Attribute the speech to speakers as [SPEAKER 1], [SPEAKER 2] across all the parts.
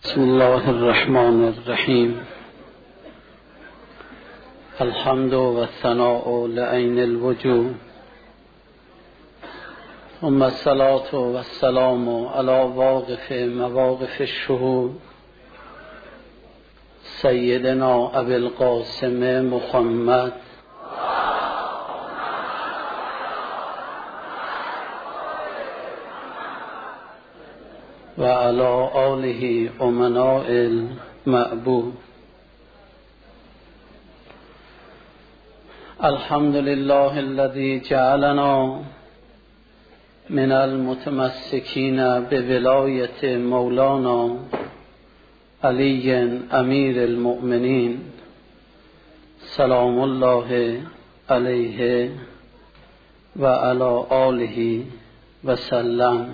[SPEAKER 1] بسم الله الرحمن الرحیم. الحمد و الثناء لعین الوجود، ثم الصلاة و السلام علی واقف مواقف الشهود سیدنا ابی القاسم محمد و علی آله امناء المعبود. الحمد لله الذي جعلنا من المتمسكين بولاية مولانا علي امیر المؤمنین سلام الله علیه و علی آله و سلم.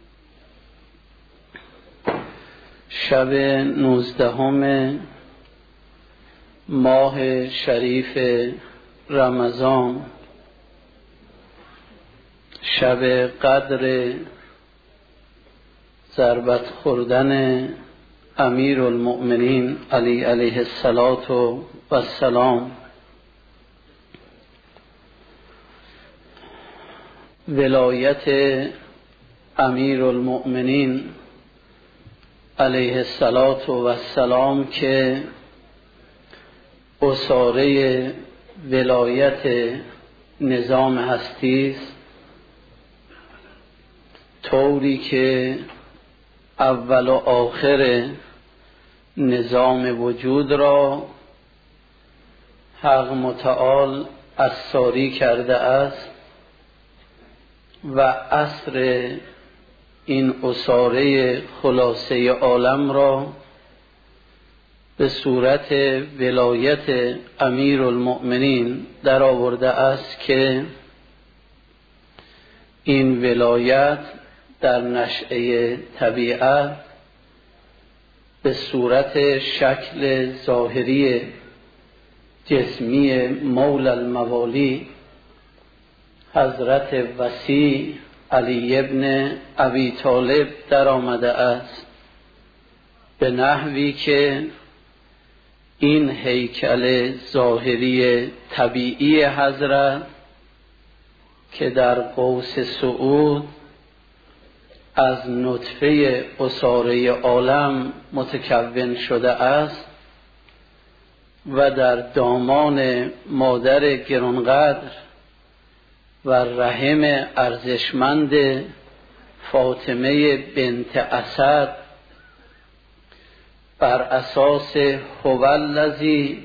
[SPEAKER 1] شب 19 ماه شریف رمضان، شب قدر ضربت خوردن امیر المؤمنین علی علیه السلام. ولایت امیر المؤمنین علیه السلام که اساره ولایت نظام هستی است، طوری که اول و آخر نظام وجود را حق متعال اساری کرده است و عصر این اساره خلاصه عالم را به صورت ولایت امیر المؤمنین در آورده است که این ولایت در نشأه طبیعت به صورت شکل ظاهری جسمی مولا الموالی حضرت وصی علی ابن ابی طالب در آمده است، به نحوی که این هیکل ظاهری طبیعی حضرت که در قوس صعود از نطفه اساره عالم متکون شده است و در دامان مادر گرانقدر و رحم ارزشمند فاطمه بنت اسد بر اساس هو الذی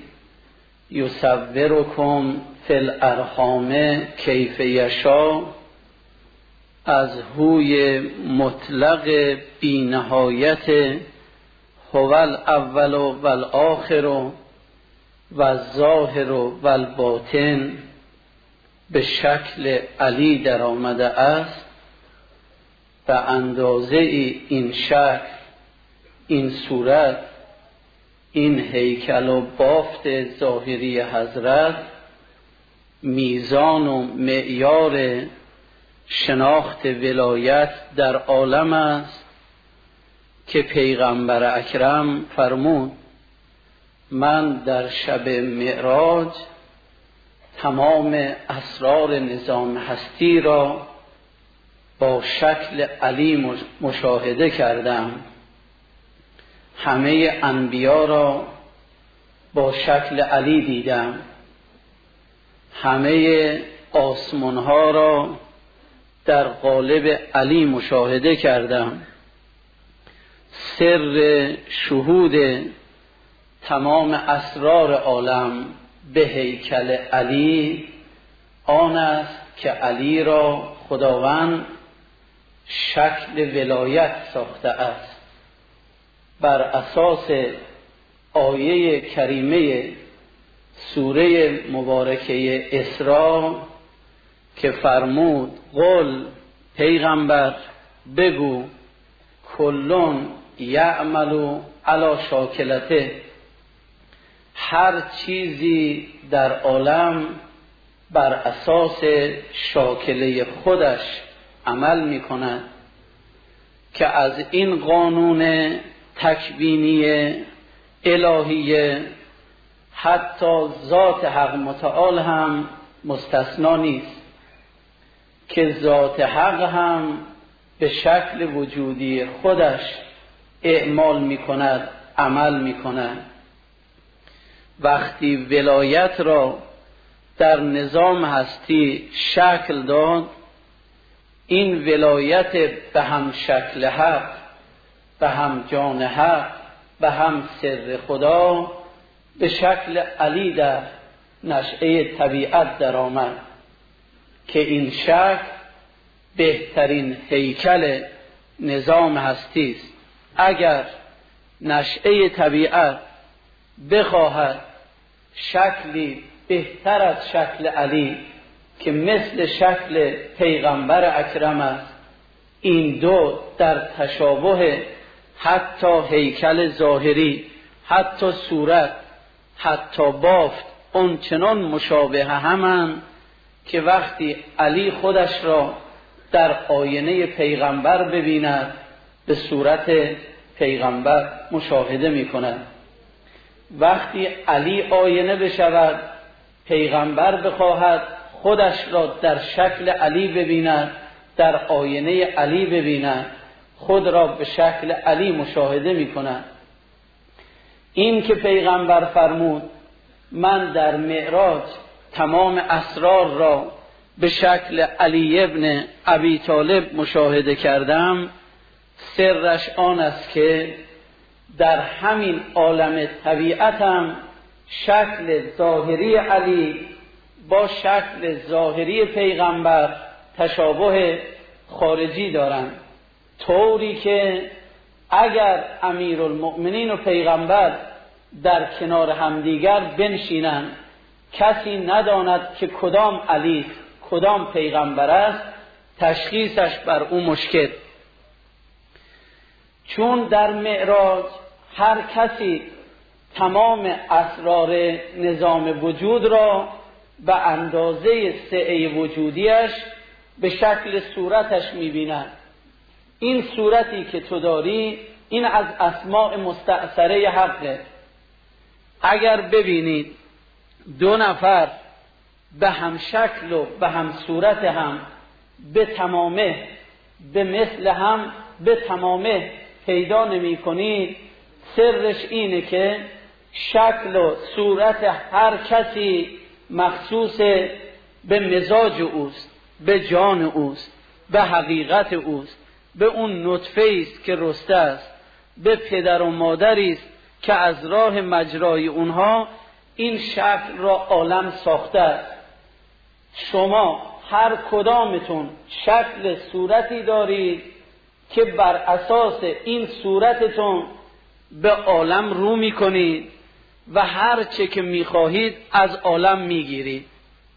[SPEAKER 1] یصورکم فی الارحام کیف یشاء، از هوی مطلق بی نهایت هو الاول و الاخر و الظاهر و الباطن به شکل علی در آمده است. به اندازه این شکل، این صورت، این هیکل و بافت ظاهری حضرت میزان و معیار شناخت ولایت در عالم است که پیغمبر اکرم فرمود من در شب معراج تمام اسرار نظام هستی را با شکل علی مشاهده کردم، همه انبیا را با شکل علی دیدم، همه آسمان ها را در قالب علی مشاهده کردم. سر شهود تمام اسرار عالم به هیکل علی آن است که علی را خداوند شکل ولایت ساخته است، بر اساس آیه کریمه سوره مبارکه اسراء که فرمود قل پیغمبر بگو کلون یعمل علی شاکلته، هر چیزی در عالم بر اساس شاکله خودش عمل می کند که از این قانون تکوینی الهیه حتی ذات حق متعال هم مستثنا نیست که ذات حق هم به شکل وجودی خودش اعمال می کند، عمل می کند. وقتی ولایت را در نظام هستی شکل داد، این ولایت به هم شکل حق، به هم جان حق، به هم سر خدا به شکل علی در نشأه طبیعت در آمد که این شکل بهترین هیکل نظام هستی است. اگر نشأه طبیعت بخواهد شکلی بهتر از شکل علی که مثل شکل پیغمبر اکرم است، این دو در تشابه حتی هیکل ظاهری، حتی صورت، حتی بافت اون چنان مشابه همند که وقتی علی خودش را در آینه پیغمبر ببیند به صورت پیغمبر مشاهده می کند. وقتی علی آینه بشود، پیغمبر بخواهد خودش را در شکل علی ببیند، در آینه علی ببیند، خود را به شکل علی مشاهده می کند. این که پیغمبر فرمود من در معراج تمام اسرار را به شکل علی ابن ابی طالب مشاهده کردم، سرش آن است که در همین عالم طبیعتم شکل ظاهری علی با شکل ظاهری پیغمبر تشابه خارجی دارند، طوری که اگر امیرالمؤمنین و پیغمبر در کنار همدیگر بنشینند کسی نداند که کدام علی کدام پیغمبر است، تشخیصش بر او مشکل. چون در معراج هر کسی تمام اسرار نظام وجود را به اندازه سعه وجودیش به شکل صورتش می‌بیند. این صورتی که تو داری این از اسماء مستأثره حقه. اگر ببینید دو نفر به هم شکل و به هم صورت هم به تمامه به مثل هم به تمامه پیدا نمی کنید، سرش اینه که شکل و صورت هر کسی مخصوص به مزاج اوست، به جان اوست، به حقیقت اوست، به اون نطفه است که رسته است، به پدر و مادری است که از راه مجرای اونها این شکل را عالم ساخته است. شما هر کدامتون شکل صورتی دارید که بر اساس این صورتتون به عالم رو میکنید و هر چه که میخواهید از عالم میگیرید.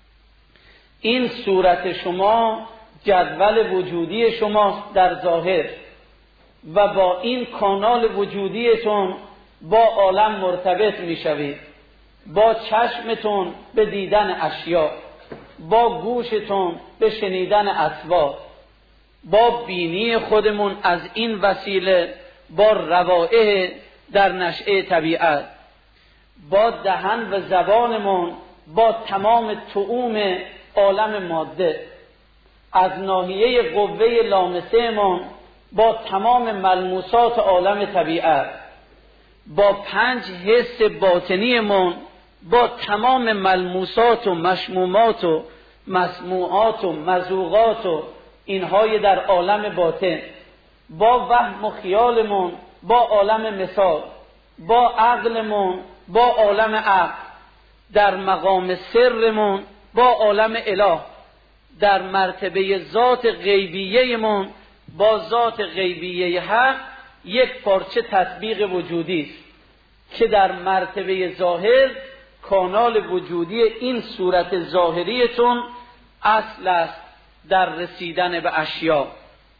[SPEAKER 1] این صورت شما جدول وجودی شماست در ظاهر و با این کانال وجودیتون با عالم مرتبط میشوید، با چشمتون به دیدن اشیاء، با گوشتون به شنیدن اصوات، با بینی خودمون از این وسیله با روائح در نشأه طبیعت، با دهن و زبانمون با تمام طعوم عالم ماده، از ناحیه قوه لامسهمون با تمام ملموسات عالم طبیعت، با 5 حس باطنیمون با تمام ملموسات و مشمومات و مسموعات و مذوقات و اینهای در عالم باطن، با وهم و خیالمون با عالم مثال، با عقلمون با عالم عقل، در مقام سرمون با عالم اله، در مرتبه ذات غیبیه‌مون با ذات غیبیه حق یک پارچه تطبیق وجودی است که در مرتبه ظاهر کانال وجودی این صورت ظاهریتون اصل است در رسیدن به اشیاء.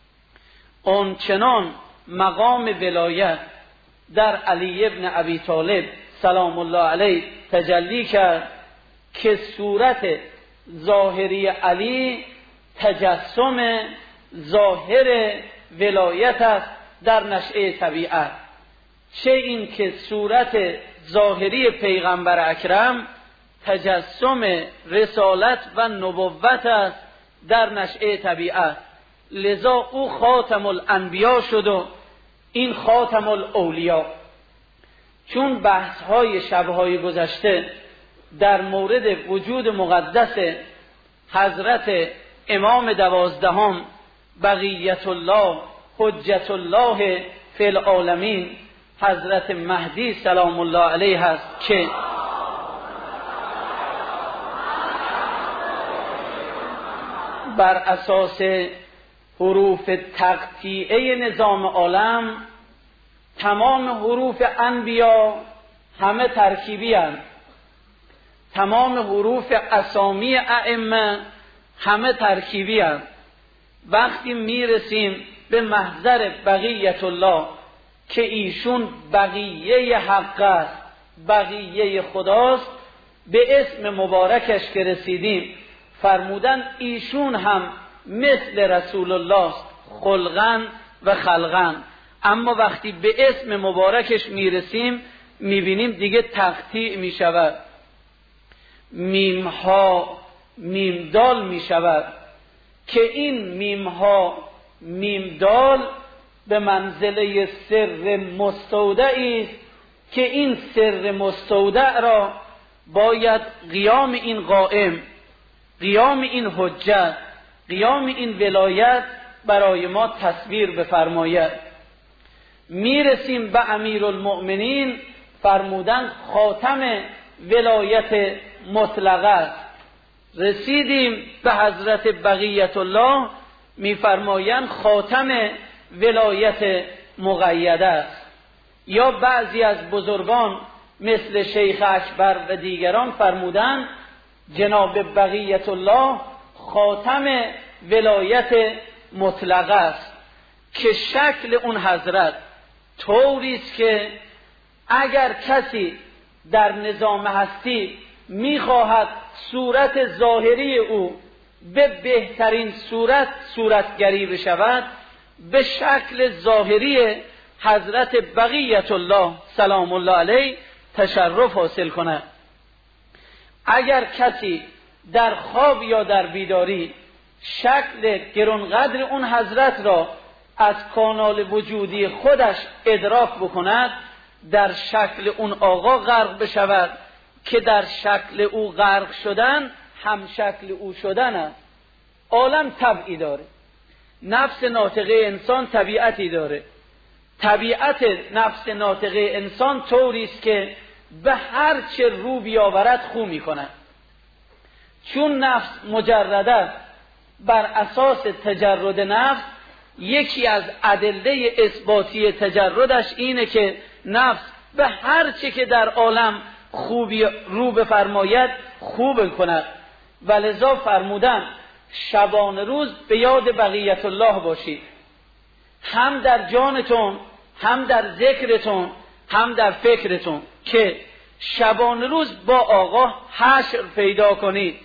[SPEAKER 1] آنچنان مقام ولایت در علی ابن ابی طالب سلام الله علیه تجلی کرد که صورت ظاهری علی تجسم ظاهر ولایت است در نشأه طبیعت. چه این که صورت ظاهری پیغمبر اکرم تجسم رسالت و نبوت است در نشأه طبیعت، لذا او خاتم الانبیا شد و این خاتم الاولیا. چون بحث های شبهای گذشته در مورد وجود مقدس حضرت امام 12 بقیت الله حجت الله فی العالمین حضرت مهدی سلام الله علیه است که بر اساس حروف تقطیعه نظام عالم تمام حروف انبیا همه ترکیبی هستند، تمام حروف اسامی ائمه همه ترکیبی هستند. وقتی میرسیم به محضر بقیت الله که ایشون بقیه حق است، بقیه خداست، به اسم مبارکش که رسیدیم فرمودن ایشون هم مثل رسول الله خلقاً و خلقاً. اما وقتی به اسم مبارکش میرسیم میبینیم دیگه تقطیع میشود، میمها میمدال میشود که این میمها میمدال به منزله سر مستودعی است که این سر مستودع را باید قیام این قائم، قیام این حجت، قیام این ولایت برای ما تصویر بفرماید. میرسیم به امیرالمؤمنین، فرمودن خاتم ولایت مطلقه است. رسیدیم به حضرت بقیت الله، میفرمایند خاتم ولایت مقیده است. یا بعضی از بزرگان مثل شیخ اکبر و دیگران فرمودند جناب بقیت الله خاتم ولایت مطلقه است که شکل اون حضرت طوری است که اگر کسی در نظام هستی میخواهد صورت ظاهری او به بهترین صورتگری بشود، به شکل ظاهری حضرت بقیت الله سلام الله علیه تشرف حاصل کند. اگر کسی در خواب یا در بیداری شکل گرانقدر اون حضرت را از کانال وجودی خودش ادراک بکند، در شکل اون آقا غرق بشود که در شکل او غرق شدن هم شکل او شدن است. عالم طبعی داره، نفس ناطقه انسان طبیعتی داره. طبیعت نفس ناطقه انسان طوری است که به هر چه رو بیاورد خو می‌کند. چون نفس مجرد است، بر اساس تجرد نفس یکی از ادله اثباتی تجردش اینه که نفس به هر چه که در عالم خوبی رو بفرماید خوب کند. ولذا فرمودن شبان روز به یاد بقیت الله باشید، هم در جانتون، هم در ذکرتون، هم در فکرتون، که شبان روز با آقا حشر پیدا کنید،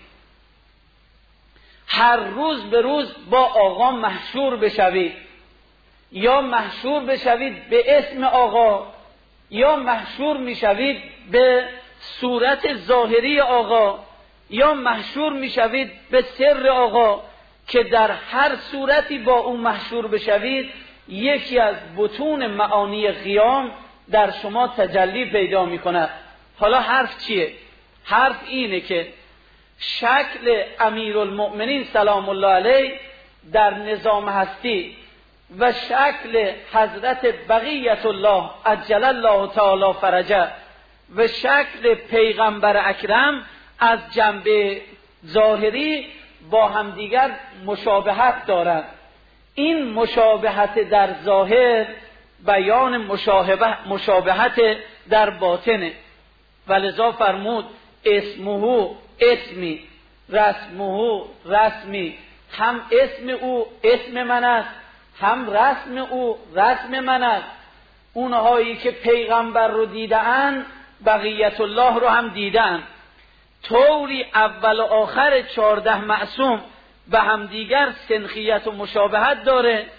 [SPEAKER 1] هر روز به روز با آقا محشور بشوید، یا محشور بشوید به اسم آقا، یا محشور میشوید به صورت ظاهری آقا، یا محشور میشوید به سر آقا، که در هر صورتی با اون محشور بشوید یکی از بطون معانی قیام در شما تجلی پیدا میکند. حالا حرف چیه؟ حرف اینه که شکل امیرالمؤمنین سلام الله علیه در نظام هستی و شکل حضرت بقیت الله عجل الله تعالی فرجه و شکل پیغمبر اکرم از جنبه ظاهری با همدیگر مشابهت دارند. این مشابهت در ظاهر بیان مشابهت در باطنه. ولذا فرمود اسمه اسمی رسمه رسمی، هم اسم او اسم من است، هم رسم او رسم من است. اونهایی که پیغمبر رو دیدن بقیت الله رو هم دیدن. طوری اول و آخر 14 معصوم به همدیگر سنخیت و مشابهت داره.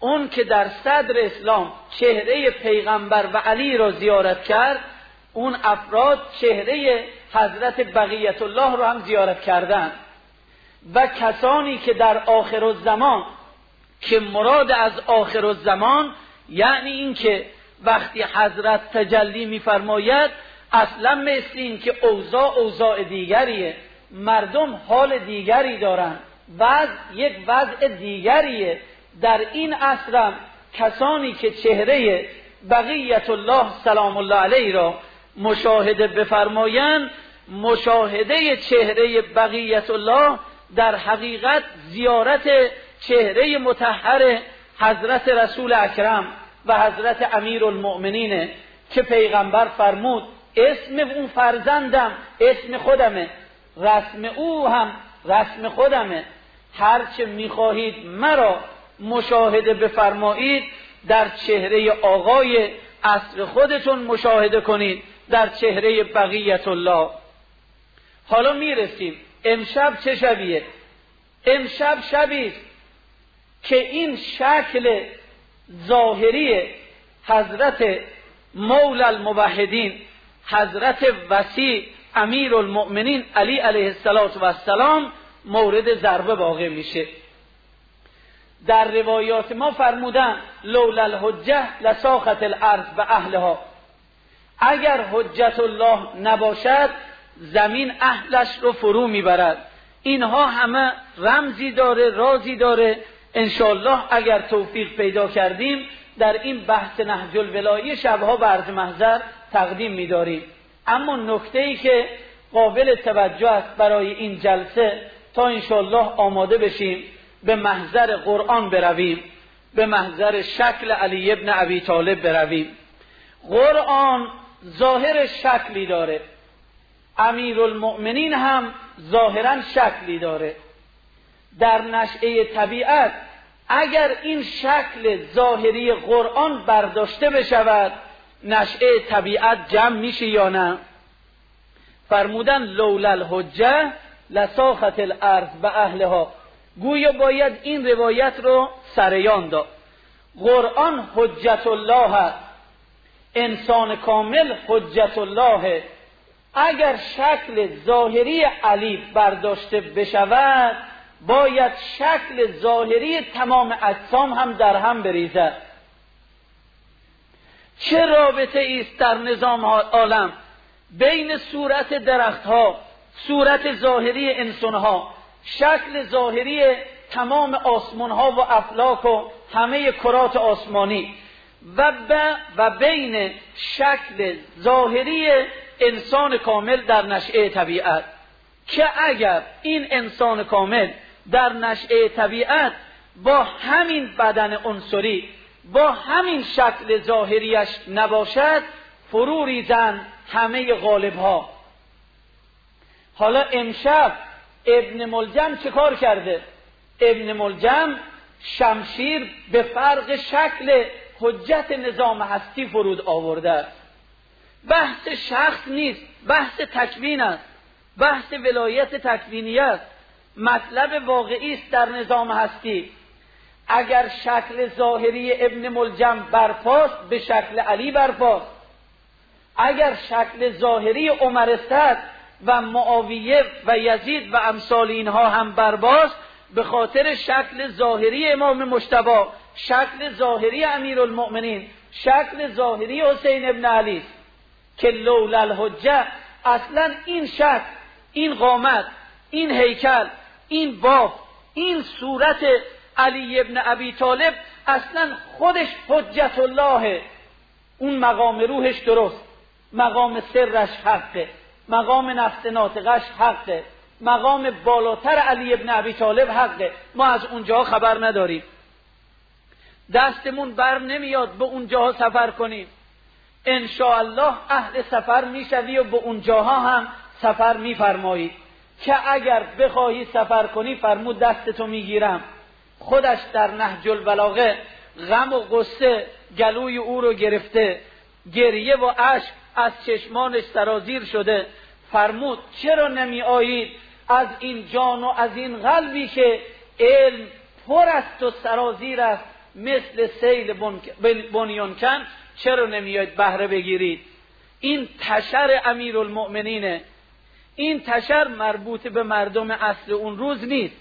[SPEAKER 1] اون که در صدر اسلام چهره پیغمبر و علی را زیارت کرد، اون افراد چهره حضرت بقیت الله رو هم زیارت کردن. و کسانی که در آخرالزمان، که مراد از آخرالزمان یعنی این که وقتی حضرت تجلی می‌فرماید اصلا مثل این که اوضاع دیگریه، مردم حال دیگری دارن، یک وضع دیگریه. در این عصرم کسانی که چهره بقیت الله سلام الله علیه را مشاهده بفرمایند، مشاهده چهره بقیت الله در حقیقت زیارت چهره مطهر حضرت رسول اکرم و حضرت امیرالمؤمنین که پیغمبر فرمود اسم اون فرزندم اسم خودمه، رسم او هم رسم خودمه، هرچه میخواهید مرا مشاهده بفرمایید در چهره آقای عصر خودتون مشاهده کنید، در چهره بقیت الله. حالا میرسیم امشب چه شبیه؟ امشب شبیست که این شکل ظاهری حضرت مولا الموحدین حضرت وسیع امیرالمؤمنین علی علیه السلام مورد ضربه واقع میشه. در روایات ما فرمودن لولا الحجه لساخت الارض و اهلها، اگر حجت الله نباشد زمین اهلش رو فرو میبرد. اینها همه رمزی داره، رازی داره. انشاءالله اگر توفیق پیدا کردیم در این بحث نهج الولایه شبها به عرض محضر تقدیم می‌داریم. اما نکته‌ای که قابل توجه است برای این جلسه تا انشاءالله آماده بشیم به محضر قرآن برویم، به محضر شکل علی ابن ابی طالب برویم. قرآن ظاهر شکلی داره، امیرالمؤمنین هم ظاهرا شکلی داره. در نشأه طبیعت اگر این شکل ظاهری قرآن برداشته بشود نشأه طبیعت جمع میشه یا نه؟ فرمودن لولا الحجه لساخت الارض و اهلها، گویا باید این روایت رو سریان داد. قرآن حجت الله است، انسان کامل حجت الله. اگر شکل ظاهری علی برداشته بشود باید شکل ظاهری تمام اجسام هم در هم بریزد. چه رابطه است در نظام عالم بین صورت درختها، صورت ظاهری انسانها، شکل ظاهری تمام آسمانها و افلاک و همه کرات آسمانی و بین شکل ظاهری انسان کامل در نشأه طبیعت، که اگر این انسان کامل در نشأه طبیعت با همین بدن عنصری، با همین شکل ظاهریش نباشد فرو ریزند همه غالبها. حالا امشب ابن ملجم چه کار کرده؟ ابن ملجم شمشیر به فرق شکل حجت نظام هستی فرود آورده است. بحث شخص نیست، بحث تکوین است، بحث ولایت تکوینی است. مطلب واقعی است در نظام هستی. اگر شکل ظاهری ابن ملجم برپاست به شکل علی برپاست، اگر شکل ظاهری عمر صدر و معاویه و یزید و امثال اینها هم برباست به خاطر شکل ظاهری امام مجتبی، شکل ظاهری امیرالمؤمنین، شکل ظاهری حسین ابن علی است که لولا الحجه اصلا این شکل، این قامت، این هیکل، این باب، این صورت علی ابن ابی طالب اصلا خودش حجت الله. اون مقام روحش درست، مقام سرش حقه، مقام نفس ناطقش حقه، مقام بالاتر علی ابن ابی طالب حقه. ما از اونجا خبر نداریم، دستمون بر نمیاد به اونجاها سفر کنیم. انشاءالله اهل سفر میشوی و به اونجاها هم سفر میفرمایی که اگر بخواهی سفر کنی فرمود دستتو میگیرم. خودش در نهج البلاغه غم و غصه گلوی او رو گرفته، گریه و اشک از چشمانش سرازیر شده. فرمود چرا نمی آیید از این جان و از این قلبی که علم پر است و سرازیر است مثل سیل بنیانکن چرا نمیاید بهره بگیرید؟ این تشر امیرالمؤمنینه. این تشر مربوط به مردم اصل اون روز نیست،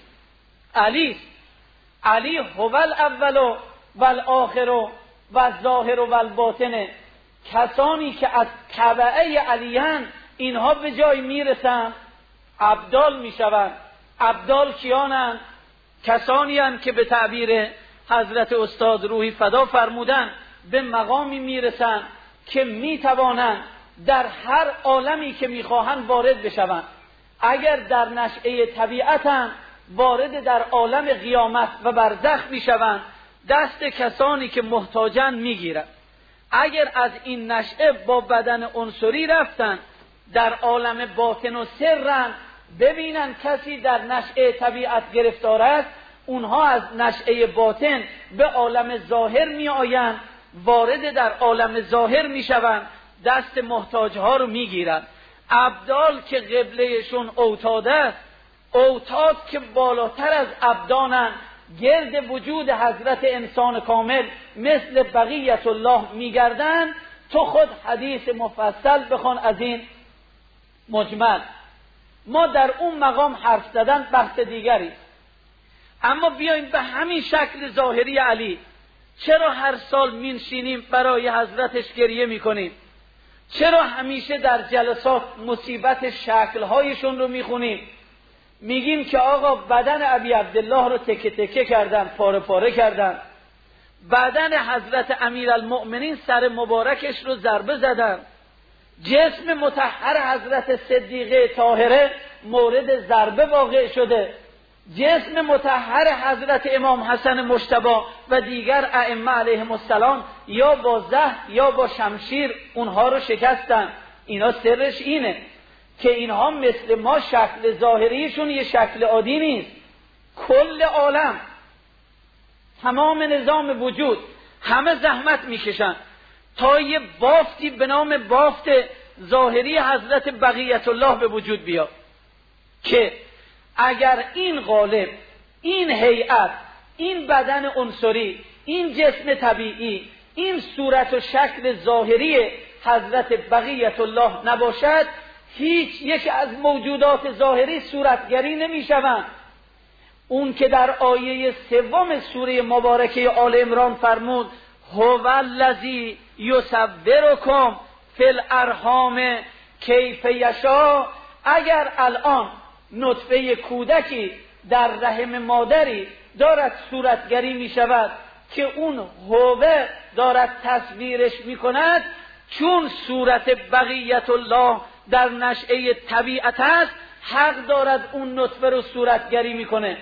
[SPEAKER 1] علی هو الاول و الاخر و الظاهر و الباطن. کسانی که از تبعه علیان اینها به جای میرسن ابدال میشوند. ابدال کیانند؟ کسانی هستند که به تعبیر حضرت استاد روحی فدا فرمودن به مقامی میرسن که میتوانند در هر عالمی که میخواهند وارد بشوند. اگر در نشأه طبیعتند وارد در عالم قیامت و برزخ میشوند، دست کسانی که محتاجند میگیرند. اگر از این نشأه با بدن عنصری رفتن در عالم باطن و سرن، ببینن کسی در نشأه طبیعت گرفتار است، اونها از نشأه باطن به عالم ظاهر می آیند، وارد در عالم ظاهر می شوند، دست محتاجها رو می گیرند. ابدال که قبلهشون اوتاد است، اوتاد که بالاتر از ابدانند، گرد وجود حضرت انسان کامل مثل بقیت الله می گردند. تو خود حدیث مفصل بخوان از این مجمل. ما در اون مقام حرف زدن بحث دیگری، اما بیاییم به همین شکل ظاهری علی. چرا هر سال مینشینیم برای حضرتش گریه میکنیم؟ چرا همیشه در جلسات مصیبت شکلهایشون رو میخونیم؟ میگیم که آقا بدن ابی عبدالله رو تکه تکه کردن، پاره پاره کردن. بدن حضرت امیرالمؤمنین سر مبارکش رو ضربه زدن. جسم مطهر حضرت صدیقه طاهره مورد ضربه واقع شده. جسم مطهر حضرت امام حسن مجتبی و دیگر ائمه علیهم السلام یا با زهر یا با شمشیر اونها رو شکستن. اینا سرش اینه که اینها مثل ما شکل ظاهریشون یه شکل عادی نیست. کل عالم، تمام نظام وجود، همه زحمت میکشن تا یه بافتی به نام بافت ظاهری حضرت بقیت الله به وجود بیاد که اگر این قالب، این هیئت، این بدن عنصری، این جسم طبیعی، این صورت و شکل ظاهری حضرت بقیت الله نباشد، هیچ یک از موجودات ظاهری صورتگری نمی شوند. اون که در آیه 3 سوره مبارکه آل عمران فرمود هو الذی یصورکم فی الارحام کیف یشاء. اگر الان نطفه کودکی در رحم مادری دارد صورتگری می شود که اون هوه دارد تصویرش می کند، چون صورت بقیت الله در نشأه طبیعت است، حق دارد اون نطفه رو صورتگری می کنه.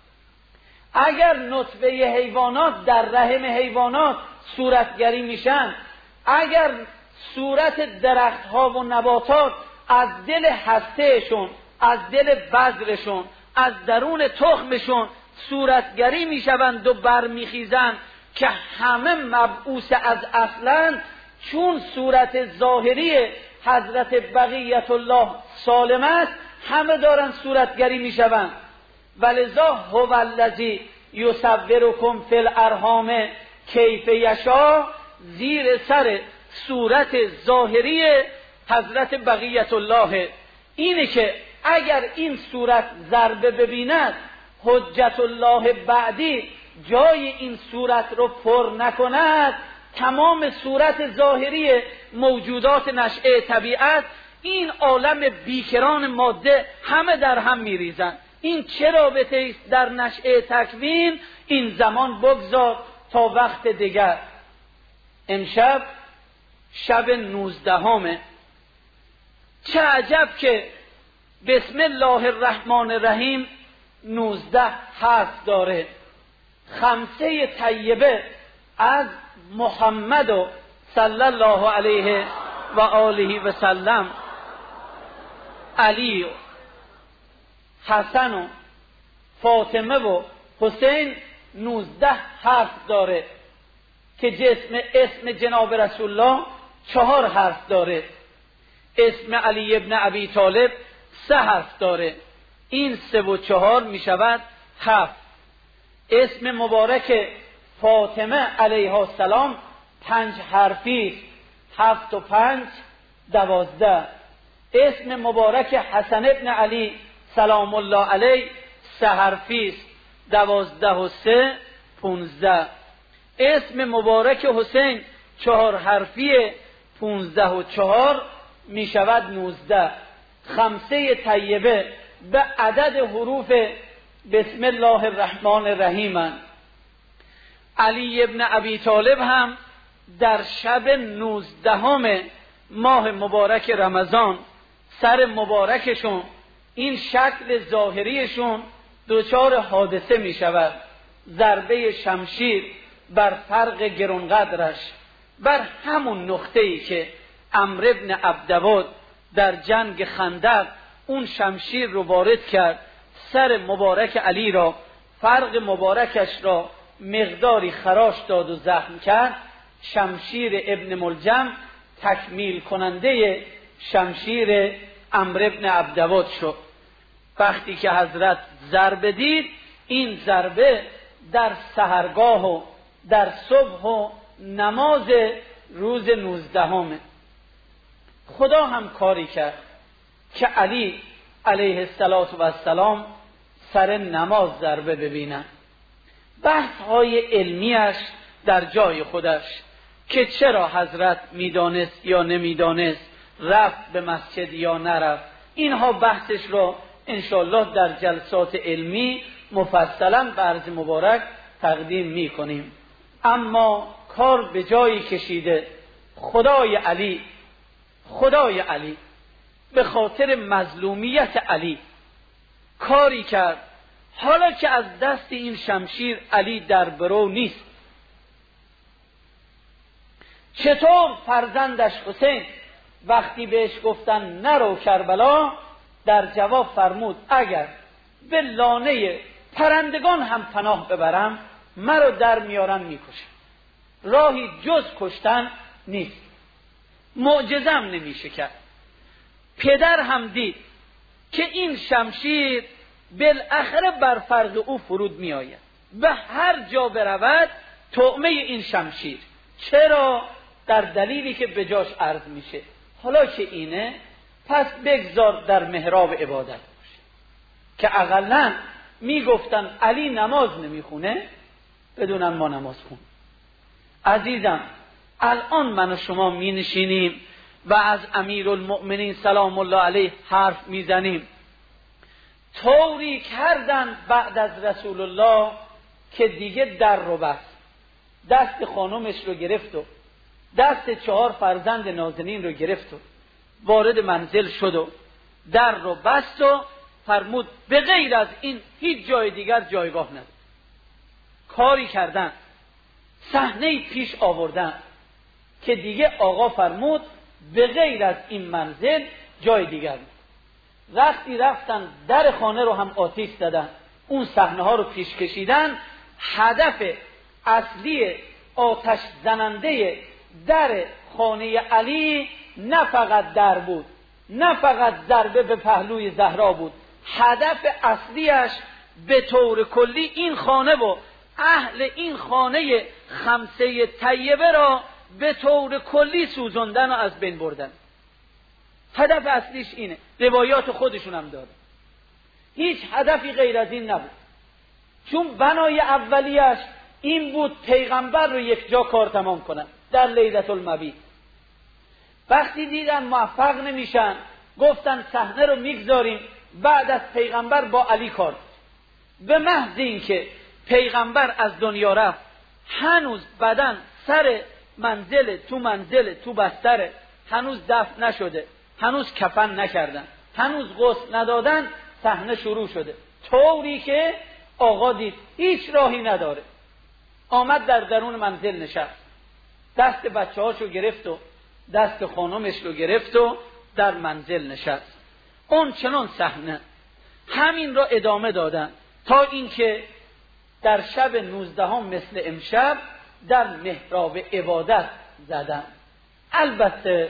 [SPEAKER 1] اگر نطفه حیوانات در رحم حیوانات صورتگری میشن، اگر صورت درخت ها و نباتات از دل هستهشون، از دل بذرشون، از درون تخمشون صورتگری میشوند و برمیخیزند که همه مبعوث از اصلن، چون صورت ظاهری حضرت بقیت الله سالم است، همه دارن صورتگری میشوند. ولذا هو الذی یصورکم فی الارحام کیف یشاء، زیر سر صورت ظاهری حضرت بقیت الله اینه که اگر این صورت ضربه ببیند، حجت الله بعدی جای این صورت رو پر نکند، تمام صورت ظاهری موجودات نشأه طبیعت، این عالم بیکران ماده همه در هم میریزند. این چه رابطه است در نشأه تکوین؟ این زمان بگذار تا وقت دیگر. امشب شب 19. چه عجب که بسم الله الرحمن الرحیم 19 حرف داره. خمسه طیبه از محمد صلی الله علیه و آله و سلم، علی و حسن و فاطمه و حسین 19 حرف داره که اسم جناب رسول الله 4 حرف داره. اسم علی ابن ابی طالب 3 حرف داره. این 3 و 4 می شود 7. اسم مبارک فاطمه علیها السلام 5 حرفی، 7 و 5 12. اسم مبارک حسن ابن علی سلام الله علیه 3 حرفی است، 12 و 3 15. اسم مبارک حسین 4 حرفی، 15 و 4 می شود 19. خمسه طیبه به عدد حروف بسم الله الرحمن الرحیم. علی ابن ابی طالب هم در شب 19 ماه مبارک رمضان سر مبارکشون، این شکل ظاهریشون دچار حادثه می شود. ضربه شمشیر بر فرق گرانقدرش، بر همون نقطه‌ای که عمرو ابن عبدود در جنگ خندق اون شمشیر رو وارد کرد، سر مبارک علی را، فرق مبارکش را مقداری خراش داد و زخم کرد. شمشیر ابن ملجم تکمیل کننده شمشیر عمرو ابن عبدود شد. وقتی که حضرت ضربه دید، این ضربه در سحرگاه و در صبح و نماز روز 19. خدا هم کاری کرد که علی علیه السلام سر نماز ضربه ببینن. بحث های علمیش در جای خودش که چرا حضرت میدانست یا نمیدانست، رفت به مسجد یا نرفت، اینها بحثش رو انشالله در جلسات علمی مفصلا به عرض مبارک تقدیم میکنیم. اما کار به جایی کشیده. خدای علی به خاطر مظلومیت علی کاری کرد، حالا که از دست این شمشیر علی در برو نیست، چطور فرزندش حسین وقتی بهش گفتن نرو کربلا، در جواب فرمود اگر به لانه پرندگان هم پناه ببرم مرا در میارن میکشم، راهی جز کشتن نیست، معجزم نمیشه کرد. پدر هم دید که این شمشیر بالاخره بر فرق او فرود می آید، به هر جا برود طعمه این شمشیر. چرا؟ در دلیلی که بجاش عرض میشه، حالا که اینه پس بگذار در محراب عبادت باشه. که اقلن میگفتن علی نماز نمیخونه، بدونن ما نماز خون. عزیزم الان من و شما می نشینیم و از امیرالمؤمنین سلام الله علیه حرف میزنیم. طوری کردن بعد از رسول الله که دیگه در رو بست، دست خانمش رو گرفت و دست 4 فرزند نازنین رو گرفت و وارد منزل شد و در رو بست و فرمود به غیر از این هیچ جای دیگر جایگاه نداره. کاری کردن، صحنه پیش آوردن که دیگه آقا فرمود به غیر از این منزل جای دیگر نیست. وقتی رفتن در خانه رو هم آتش زدن، اون صحنه ها رو پیش کشیدن. هدف اصلی آتش زننده در خانه علی نه فقط در بود، نه فقط ضربه به پهلوی زهرا بود، هدف اصلیش به طور کلی این خانه و اهل این خانه خمسه طیبه را به طور کلی سوزندن و از بین بردن. هدف اصلیش اینه. روایات خودشون هم داره، هیچ هدفی غیر از این نبود، چون بنای اولیش این بود پیغمبر رو یک جا کار تمام کنن در لیلة المبیت. وقتی دیدن موفق نمیشن گفتن صحنه رو میگذاریم بعد از پیغمبر با علی کار. به محض این که پیغمبر از دنیا رفت هنوز بدن سر منزل تو بستره، هنوز دفن نشده، هنوز کفن نکردن، هنوز غسل ندادن، صحنه شروع شده. طوری که آقا دید هیچ راهی نداره، آمد در درون منزل نشست، دست بچه هاشو گرفت و دست خانمش رو گرفت و در منزل نشست. اون چنان صحنه همین را ادامه دادن تا اینکه در شب 19 مثل امشب در محراب عبادت زدن. البته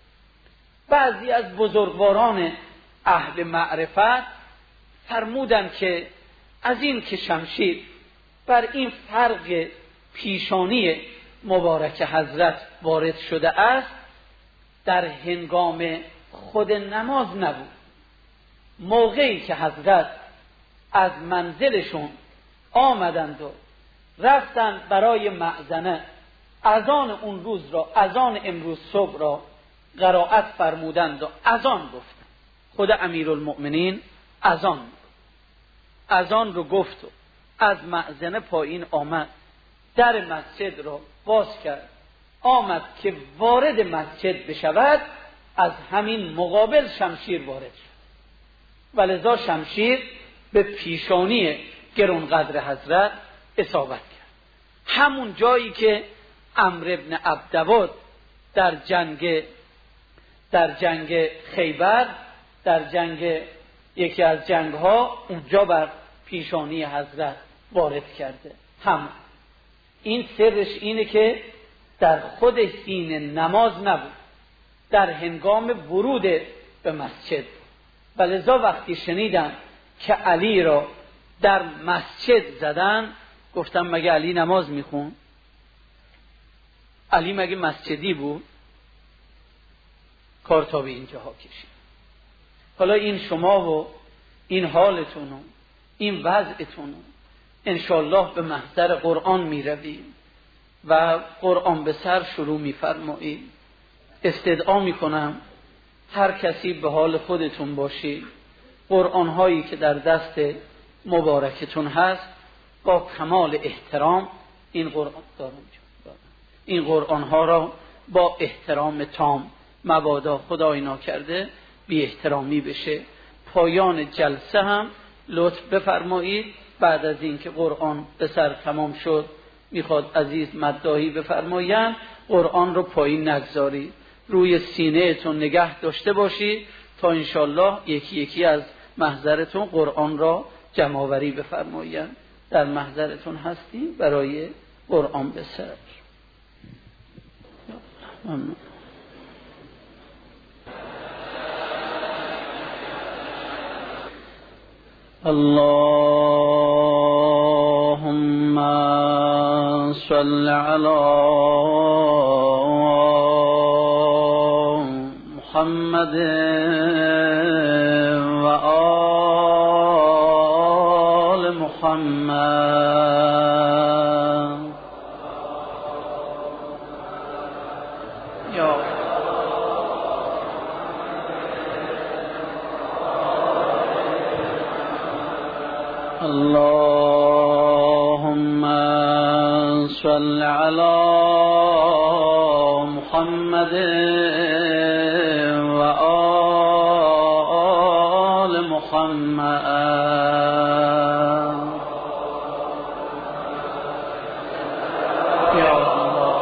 [SPEAKER 1] بعضی از بزرگواران اهل معرفت فرمودن که از این که شمشیر بر این فرق پیشانی مبارک حضرت وارد شده است در هنگام خود نماز نبود. موقعی که حضرت از منزلشون آمدند و رفتند برای مأذنه، اذان اون روز را، اذان امروز صبح را قرائت فرمودند و اذان گفتند. خود امیرالمؤمنین اذان رو گفت و از مأذنه پایین آمد، در مسجد را باز کرد، آمد که وارد مسجد بشود، از همین مقابل شمشیر وارد شد و لذا شمشیر به پیشانی گرانقدر حضرت اصابت کرد. همون جایی که عمرو بن عبدود در جنگ خیبر، در یکی از جنگ ها، اونجا بر پیشانی حضرت وارد کرده. این سرش اینه که در خود حین نماز نبود، در هنگام ورود به مسجد. و لذا وقتی شنیدن که علی را در مسجد زدن، گفتم مگه علی نماز میخون؟ علی مگه مسجدی بود؟ کار تا به اینجاها کشید. حالا این شما و این حالتون و این وضعتون انشالله به محضر قرآن میروید و قرآن به سر شروع میفرمایید. استدعا میکنم هر کسی به حال خودتون باشید، قرآن هایی که در دست مبارکتون هست با کمال احترام این قرآن ها را با احترام تام، مبادا خدای ناکرده بی احترامی بشه، پایان جلسه هم لطف بفرمایید بعد از این که قرآن به سر تمام شد میخواد عزیز مداحی بفرمایند، قرآن رو پایین نگذارید، روی سینه تون نگه داشته باشید تا انشالله یکی یکی از محضرتون قرآن را جمع‌آوری بفرمایند. در محضرتون هستیم برای قرآن به سر. ممنون. اللهم صل على محمد و آل محمد. یا اللهم صل على محمد و آل محمد. یا الله.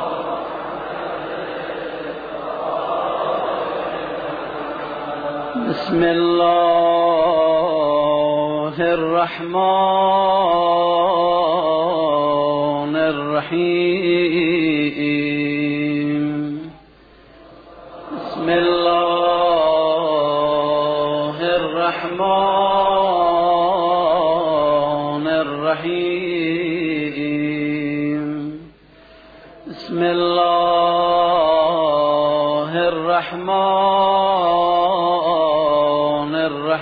[SPEAKER 1] بسم الله الرحمن الرحیم. بسم الله الرحمن الرحیم. بسم الله الرحمن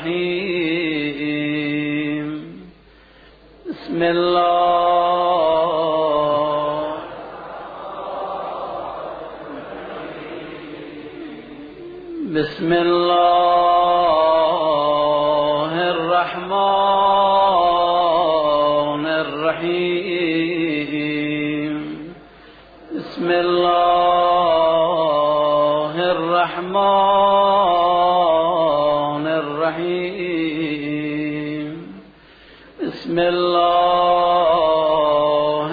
[SPEAKER 1] الرحیم. بسم الله. بسم الله الرحمن الرحیم. بسم الله الرحمن الرحیم. بسم الله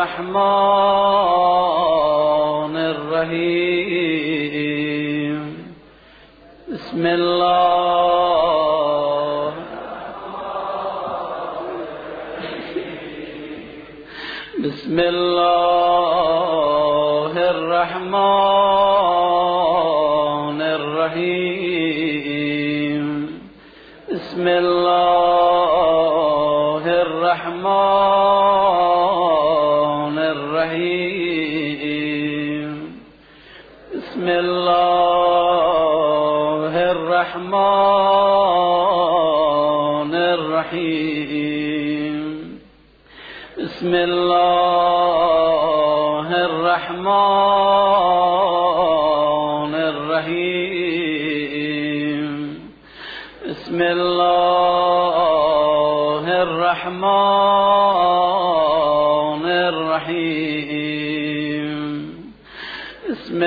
[SPEAKER 1] الرحمن الرحیم. بسم الله. بسم الله الرحمن الرحیم. بسم الله الرحمن الرحیم. الرحمن الرحیم بسم الله الرحمن الرحیم بسم الله الرحمن الرحیم بسم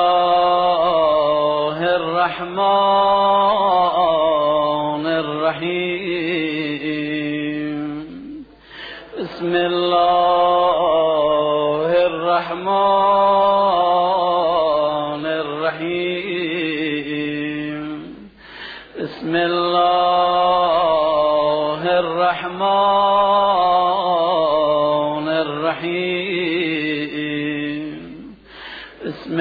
[SPEAKER 1] الله الرحمن الرحیم بسم الله الرحمن الرحیم بسم الله الرحمن الرحیم بسم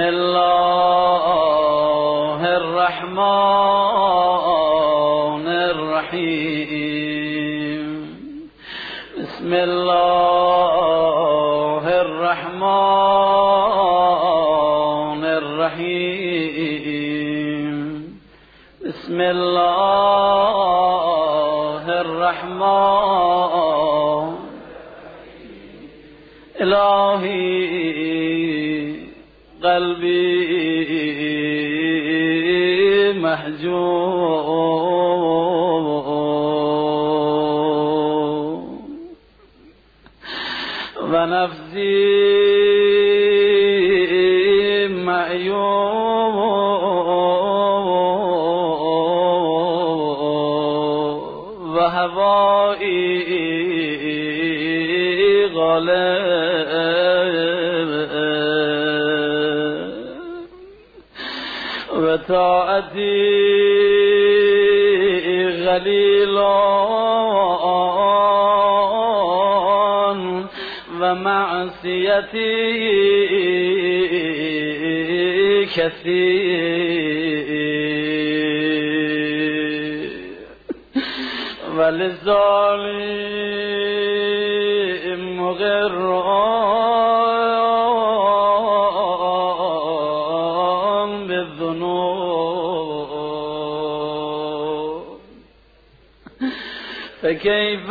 [SPEAKER 1] الله الرحمن الرحیم بسم الله الرحمن الرحیم بسم الله الرحمن الهی قلبی محجوب و نفسی معیوب و هوایی غالب و طاعتی غلیلان و معصیتی کثیر و للظالم مغران بالذنوب فكيف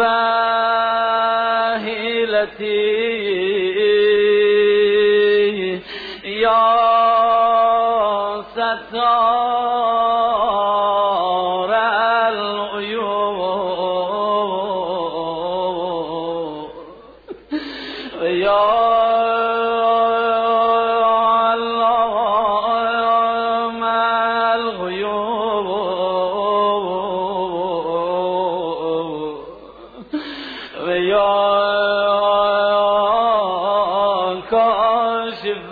[SPEAKER 1] حيلتي يا ستار العيوب يا علام الغيوب ويا كاشف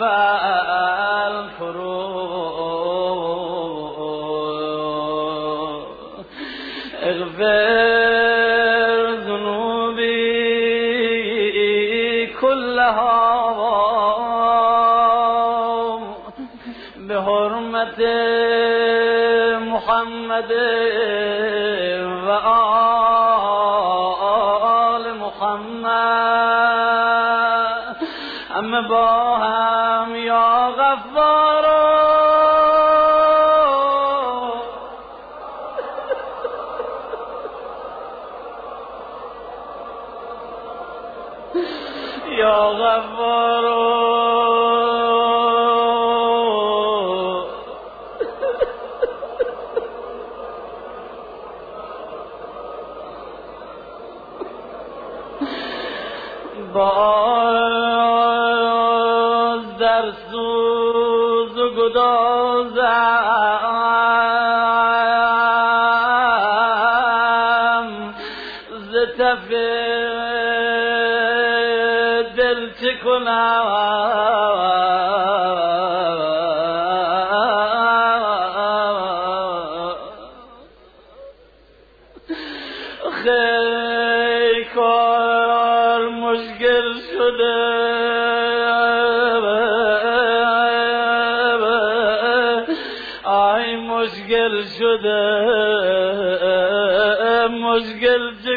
[SPEAKER 1] الكروب اغفر ذنوبي كلها بحرمة محمد وآل محمد همه با هم یا غفار یا غفار باز در سوز و گدازم ز تف دل چه کنم خیلی کار مشکل شده آی مشکل شده مشکل چه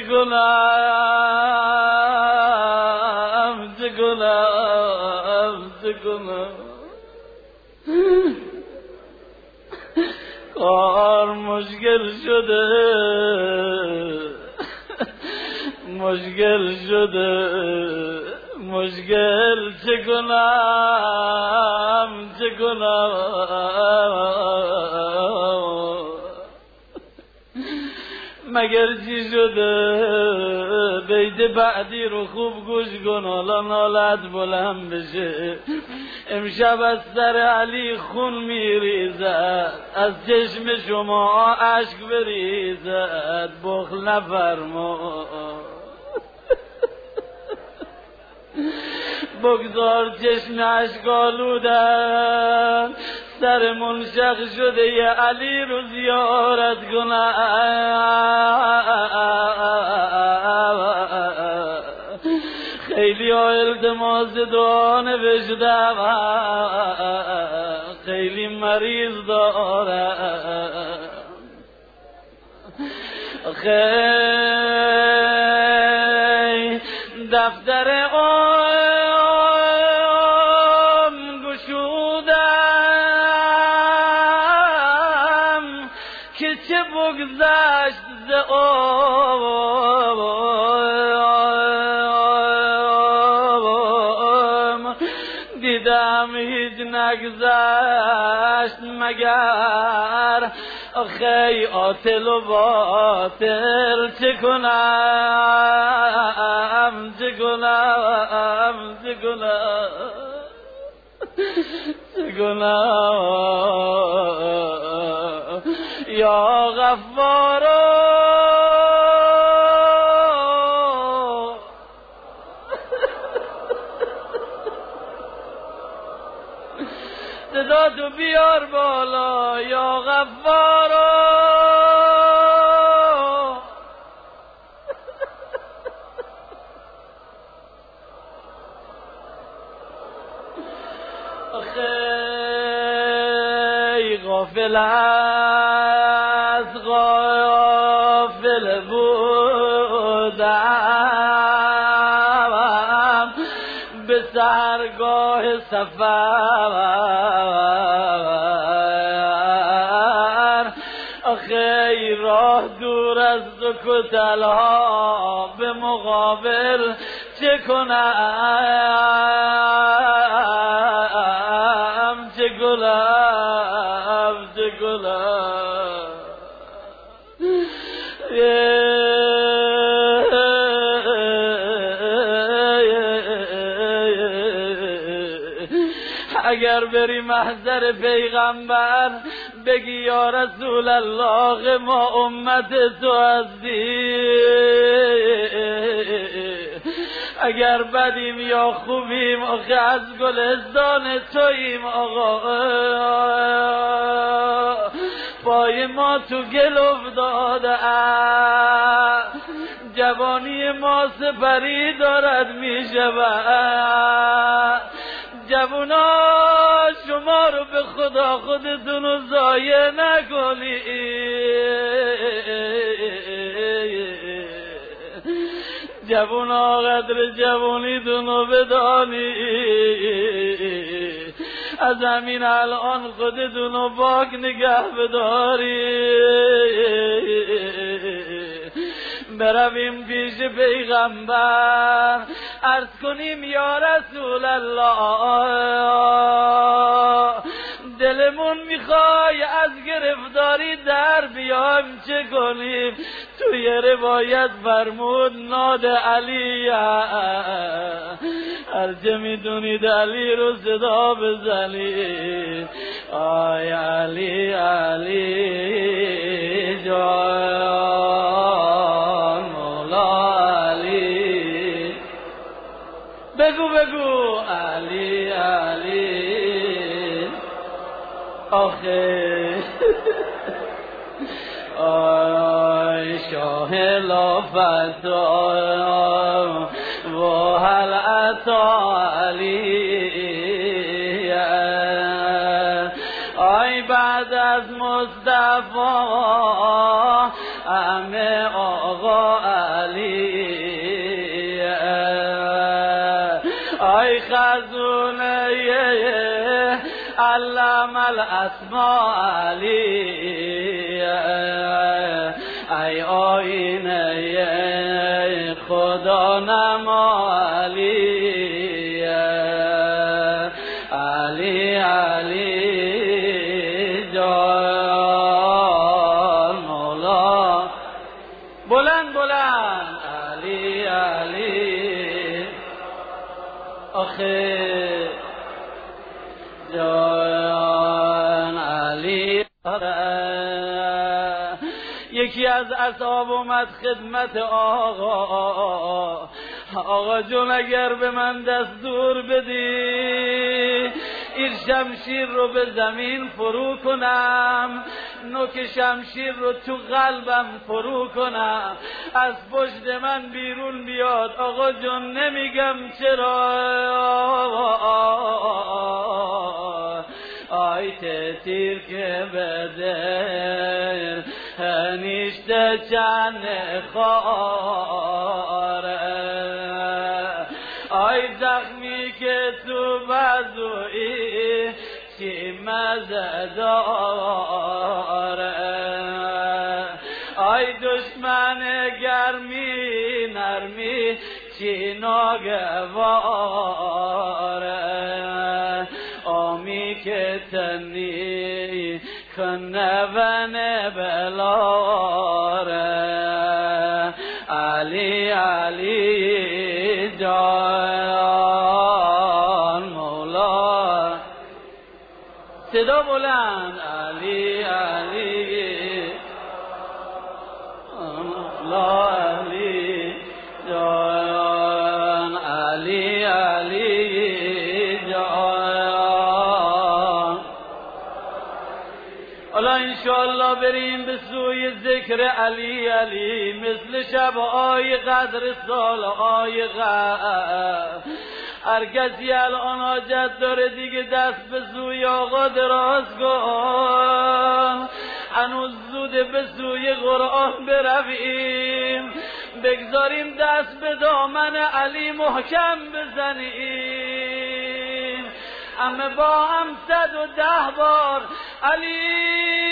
[SPEAKER 1] کنم چه کنم چه کنم کار مشکل شده، مشکل شده، مشکل چه کنم، چه کنم، مگر چی شده؟ بیت بعدی رو خوب گوش کن، حالا نالت بلند بشه. امشب از سر علی خون میریزد، از چشم شما اشک بریزد، بخل نفرما، بگذار چشم اشک آلودن، سر منشق شده ی علی رو زیارت کنم. خیلی ها التماس دعا نوشتم، خیلی مریض دارم، خیلی دفتر گشودم که چه بگذشت ز دیدم هیچ نگذشت مگر آخی عاطل و باطل. چه کنم، چه کنم، چه کنم، چه کنم یا غفارو. صدا تو بیار بالا یا غفارو. آخی غافل از غافل بودم، به سرگاه سفر آخی راه دور از دو کتلها، به مقابل چه کنم، چه کنم، چه کنم. اگر بری محضر پیغمبر بگی یا رسول الله ما امت تو هستیم، اگر بدیم یا خوبیم آخه از گلستان توییم آقا، پای ما تو گل افتاده، جوانی ما سپری دارد می شود. جوونا شما رو به خدا خودتون رو ضایع نکنید، جوونا قدر جوونیتون رو بدانید، از همین الان خودتون رو پاک نگه بدارید. برویم پیش پیغمبر عرض کنیم یا رسول الله دلمون میخوای از گرفتاری در بیایم، چه کنیم؟ توی روایت فرمود ناد علی، هرچه میدونید علی رو صدا بزنید، آی علی علی جان مولا علی، بگو بگو علی علی آخه آی شاه لافت و هل عطا علی، آی بعد از مصطفی همه آقا علی، آی خزونه علم الاسماء علی، ای آینه خدا نما علی علی علی جان مولا بلند بلند علی علی آخه جان علی. یکی از اصحاب اومد خدمت آقا جون اگر به من دستور بدی این شمشیر رو به زمین فرو کنم، نوک شمشیر رو تو قلبم فرو کنم، از پشت من بیرون بیاد. آقا جون نمیگم چرا، آیت تیر که بده نیشته چند خاره، آی زخمی که تو بازویی چی مزه داره، آی دشمن گرمی نرمی چی ناگواره، آمی که تنی کنه ونه بلاره، علی علی جان مولا صدا بلند علی علی مولا علی جان علی علی جان. حالا انشاءالله بریم به سوی ذکر علی علی، مثل شب‌های قدر سالهای قدر. هر کسی الان حاجت داره دیگه دست به سوی آقا دراز کن، هنوز زوده به سوی قرآن برویم، بگذاریم دست به دامن علی محکم بزنیم، همه با هم 110 بار علی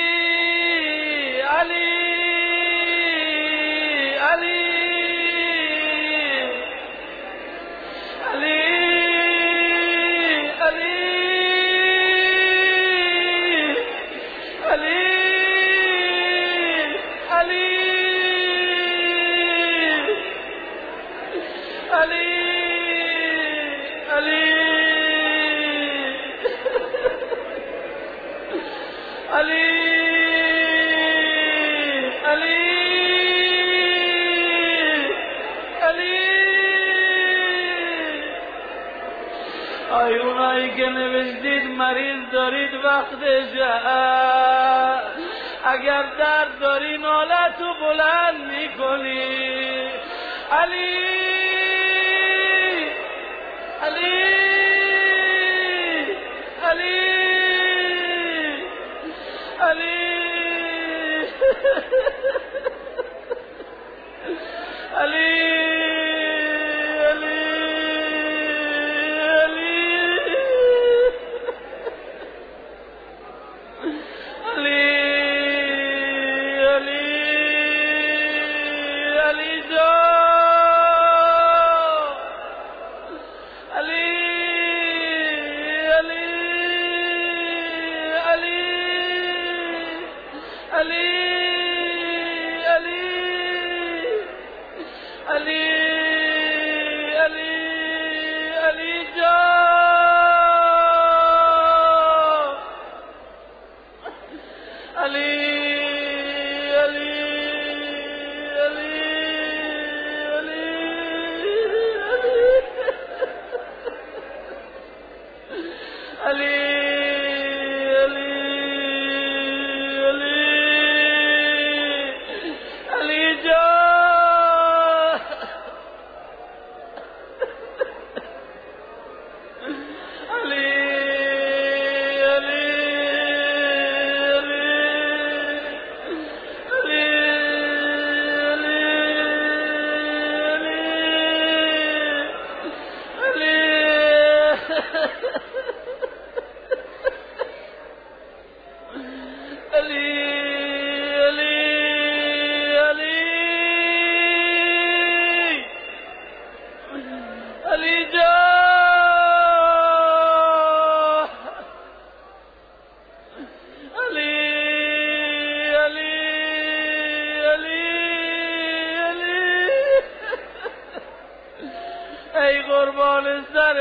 [SPEAKER 1] علی علی علی ای اونایی که نوشتید مریض دارید وقتشه، اگر درد داری نالتو بلند میکنی علی علی علی علی علی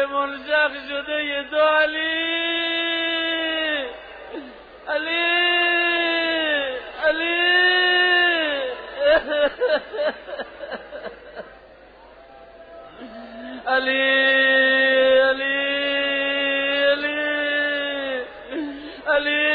[SPEAKER 2] منشق شده یه دو علی علی علی علی علی علی علی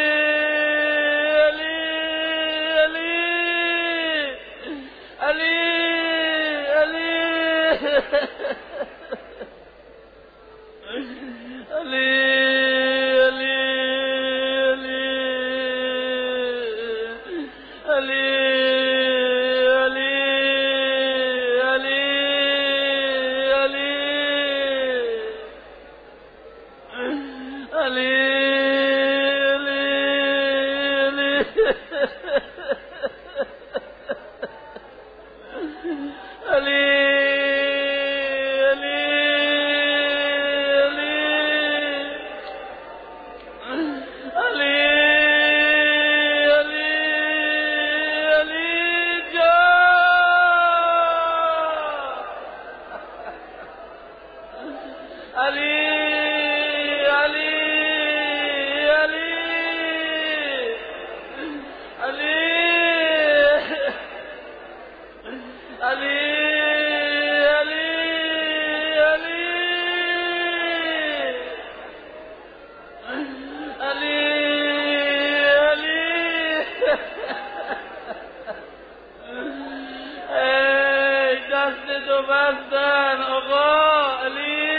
[SPEAKER 2] بستن آقا علی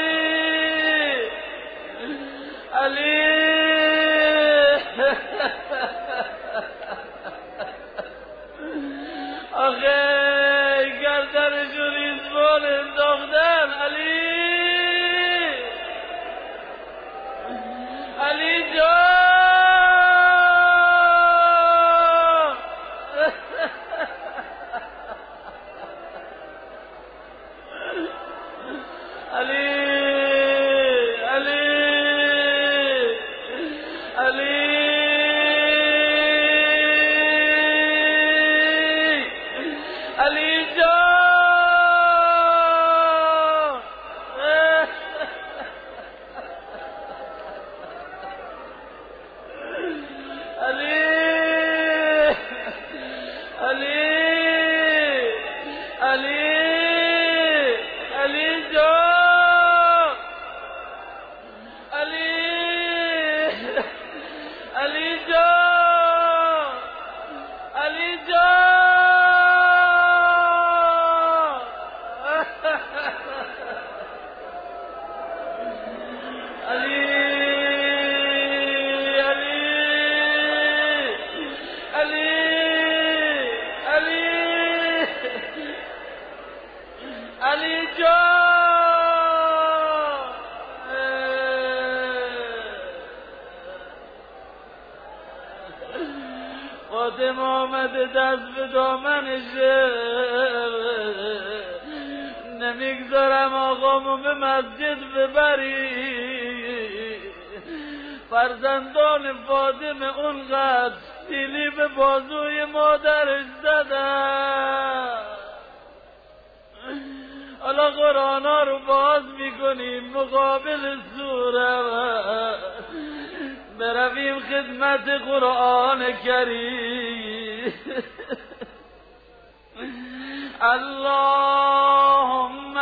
[SPEAKER 2] علی آخه گردنشو ریزبان انداختن علی علی جان فاطمه آمده دست به دامنشه نمیگذارم آقامو به مسجد ببری فرزندان فاطمه اونقدر سیلی به بازوی مادرش زدن حالا قرآن ها رو باز میکنیم مقابل سوره برویم خدمت قرآن کریم اللهم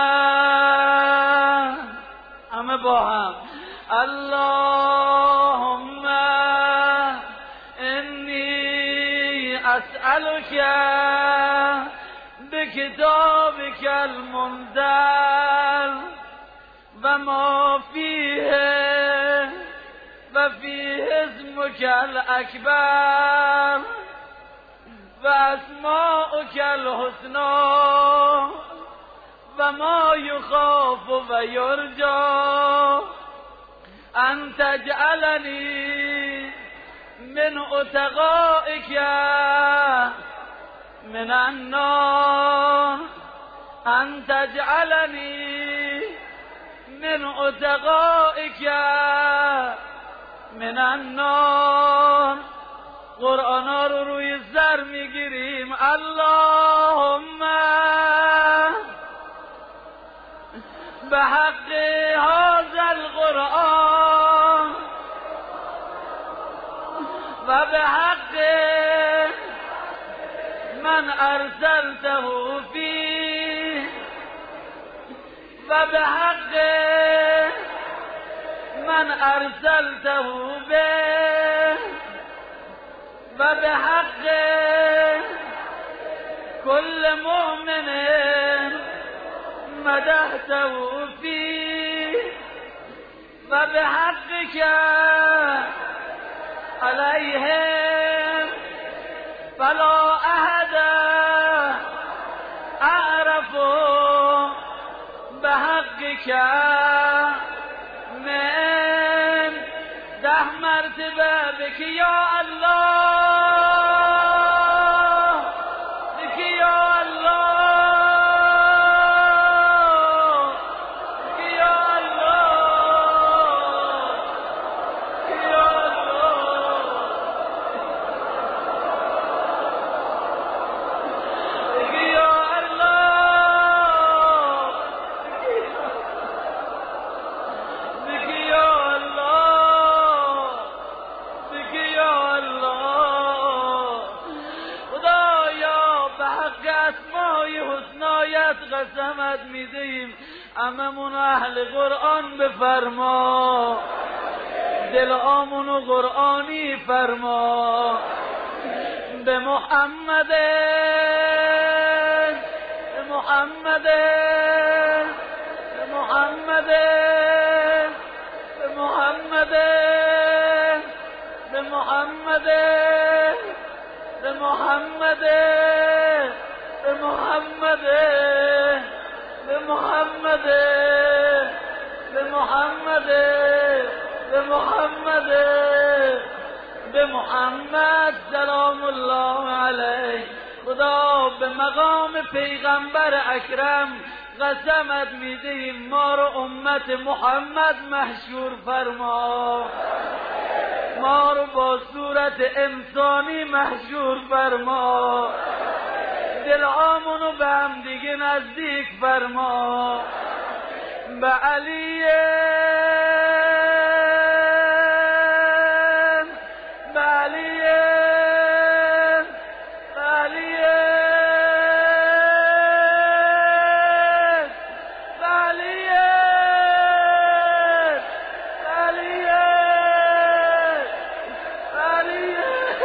[SPEAKER 2] همه با هم اللهم انی اسألک بکتابک المنزل و ما فیه و فیه اسمک الاکبر و اسماؤک الحسنی و ما یخاف و یرجا ان تجعلنی من اتقائک من النار ان تجعلنی من اتقائک من النار. قرآن ها رو روی سر میگیریم. اللهم به حق به حق من ارسلته فی و به حق من ارسلته به و به حق كل مؤمن مدحته فی و به حقك علیهم فلا احد اعرف بحقك من 10 مرتبه بك یا الله، بك یا الله، بك یا الله، بك یا الله، بك یا الله، بك یا الله، بك یا الله. خدایا به حق اسمای حسنایت قسمت میدهیم هممون اهل قرآن بفرما، دل آمونو قرآنی فرما. به محمد، به محمد، به محمد، به محمد، به محمد، به محمد، به محمد، به محمد، به محمد، به محمد، به محمد سلام الله علیه. خدا به مقام پیغمبر اکرم قسمت میدهیم ما رو امت محمد محشور فرما، ما رو با صورت انسانی محشور فرما، دلامونو به هم دیگه نزدیک فرما. به علی، به علی، به علی، به علی، به علی،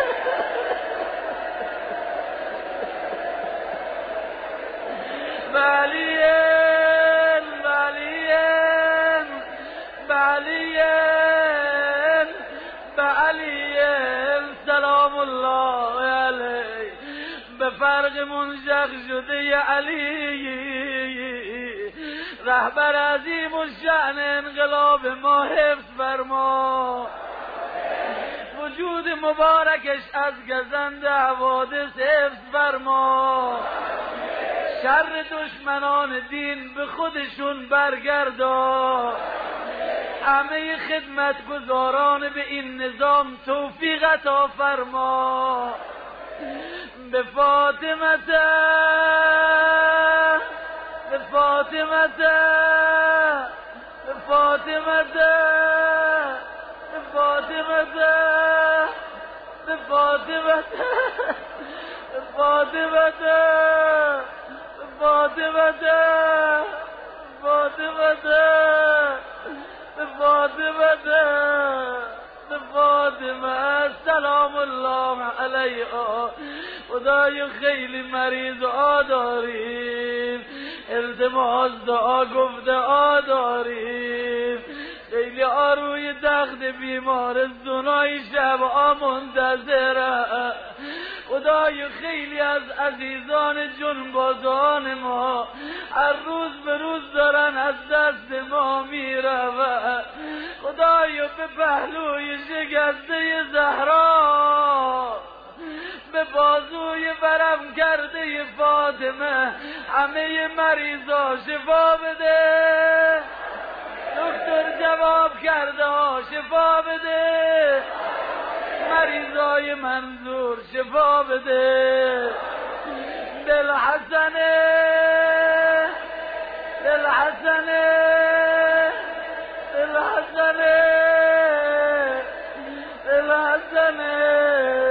[SPEAKER 2] سلام الله علیه. به فرق منشق شده علی رهبر عظیم الشأن انقلاب ما حفظ فرما، وجود مبارکش از گزند حوادث حفظ فرما، شر دشمنان دین به خودشون برگردا، همه خدمتگزاران به این نظام توفیق عطا فرما. به فاطمه، به فاطمه، به فاطمه، به فاطمه، به فاطمه، به فاطمه، به فاطمه، به فاطمه، به فاطمه سلام الله علیها. خدای خیلی مریض داریم، التماس دعا گفته داریم، خیلی روی تخت بیمارستونای شب منتظره. خدای خیلی از عزیزان جنبازان ما هر روز به روز دارن از دست ما میرون. خدایا به پهلوی شکسته زهرا، به بازوی برم کرده فاطمه همه مریضا شفا بده. دکتر جواب کرده شفا بده، مریضای منظور شفا بده. دل حسنه، دل حسنه، دل حسنه، دل حسنه،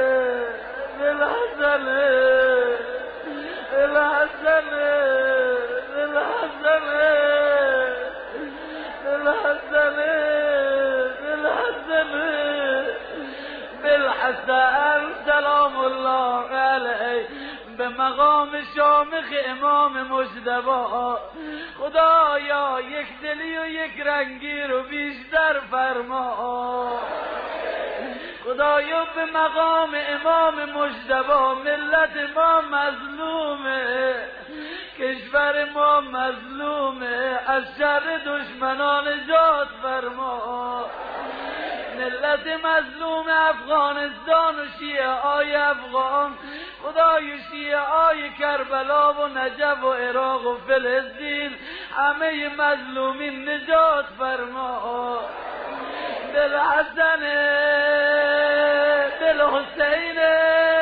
[SPEAKER 2] بالحسن سلام الله علیه به مقام شامخ امام مجتبی خدایا یک دلی و یک رنگی رو بیشتر فرما. خدایا به مقام امام مجتبی ملت ما مظلومه، کشور ما مظلومه، از شر دشمنان نجات فرما. ملت مظلوم افغانستان و شیعه های افغان، خدای شیعه های کربلا و نجف و عراق و فلسطین، همه مظلومین نجات فرما. دل حسنه، دل حسینه،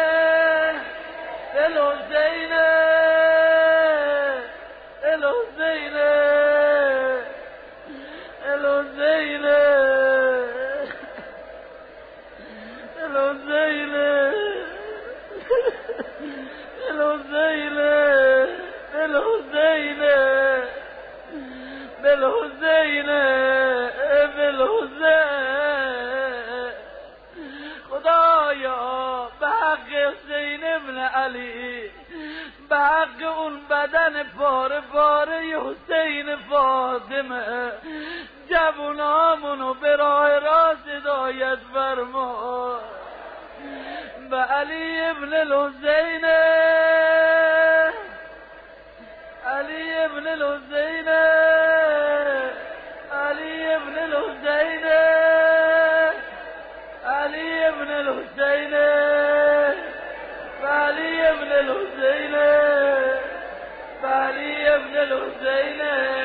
[SPEAKER 2] دل حسینه، دل حسینه، دل حسینه، الحسینه، الحسینه، الحسینه، الحسینه، الحسین. خدایا به حق حسین ابن علی، به حق اون بدن پاره پاره حسین فاطمه، جوانامونو به راه راست هدایت فرما. به علی ابن الحسین، علی ابن الحسین، علی ابن الحسین، علی ابن الحسین، علی ابن الحسین، علی ابن الحسین،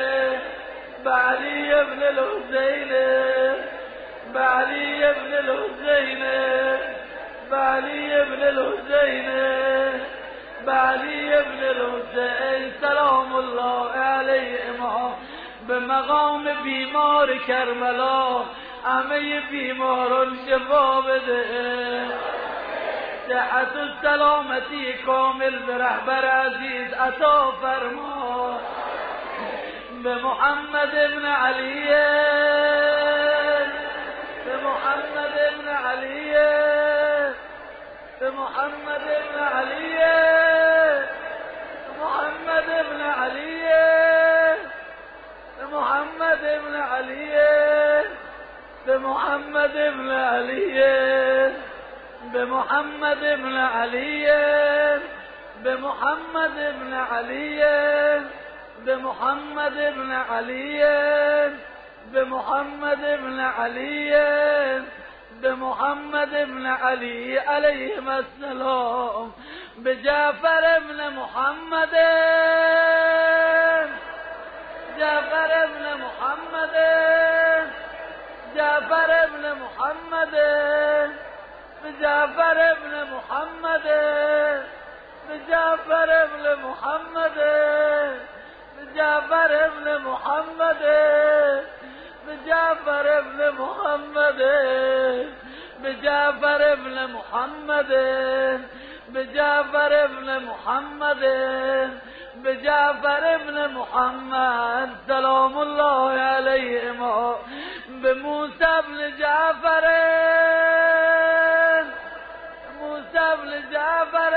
[SPEAKER 2] علی ابن الحسین، علی ابن الحسین، علی ابن الحسین، علی ابن الحسین سلام الله علیه ما به مقام بیمار کربلا همه بیماران شفا بده. صحت و سلامتی کامل به رهبر عزیز عطا فرما. به محمد ابن علی، به محمد ابن علی، به محمد ابن علی، محمد ابن علی، به محمد ابن علی، به محمد ابن علی، به محمد ابن علی، به محمد ابن علی، به محمد ابن علی، به محمد ابن علی، به محمد ابن علی علیهم السلام، به جعفر ابن محمد، جعفر ابن محمد، جعفر ابن محمد، به جعفر ابن محمد، به جعفر ابن محمد، به جعفر ابن محمد، به جعفر ابن محمد، به جعفر ابن محمد، به جعفر ابن محمد، به جعفر ابن محمد سلام الله علیه ما. به موسی ابن جعفر، موسی ابن جعفر،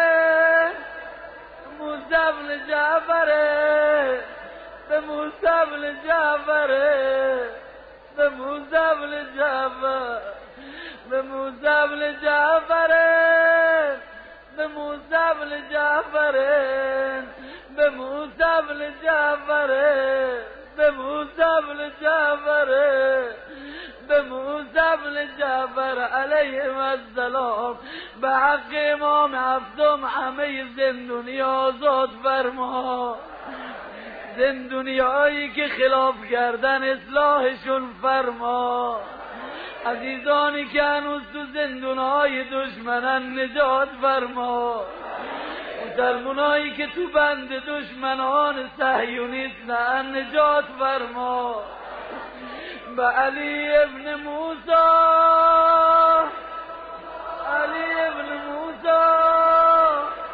[SPEAKER 2] موسی ابن جعفر، به موسی ابن جعفر، به موسی ابن جعفر، به موسی ابن جعفر، به موسی ابن جعفر، به موسی ابن جعفر، به موسی ابن جعفر، به موسی ابن جعفر علیه السلام، به حق امام هفتم همه زندونی آزاد فرما. زندونیایی که خلاف کردن اصلاحشون فرما. عزیزانی که هنوز تو زندونهای دشمنان نجات فرما. مسلمانایی که تو بند دشمنان صهیونیستن نجات فرما. به علی ابن موسی، علی ابن موسی،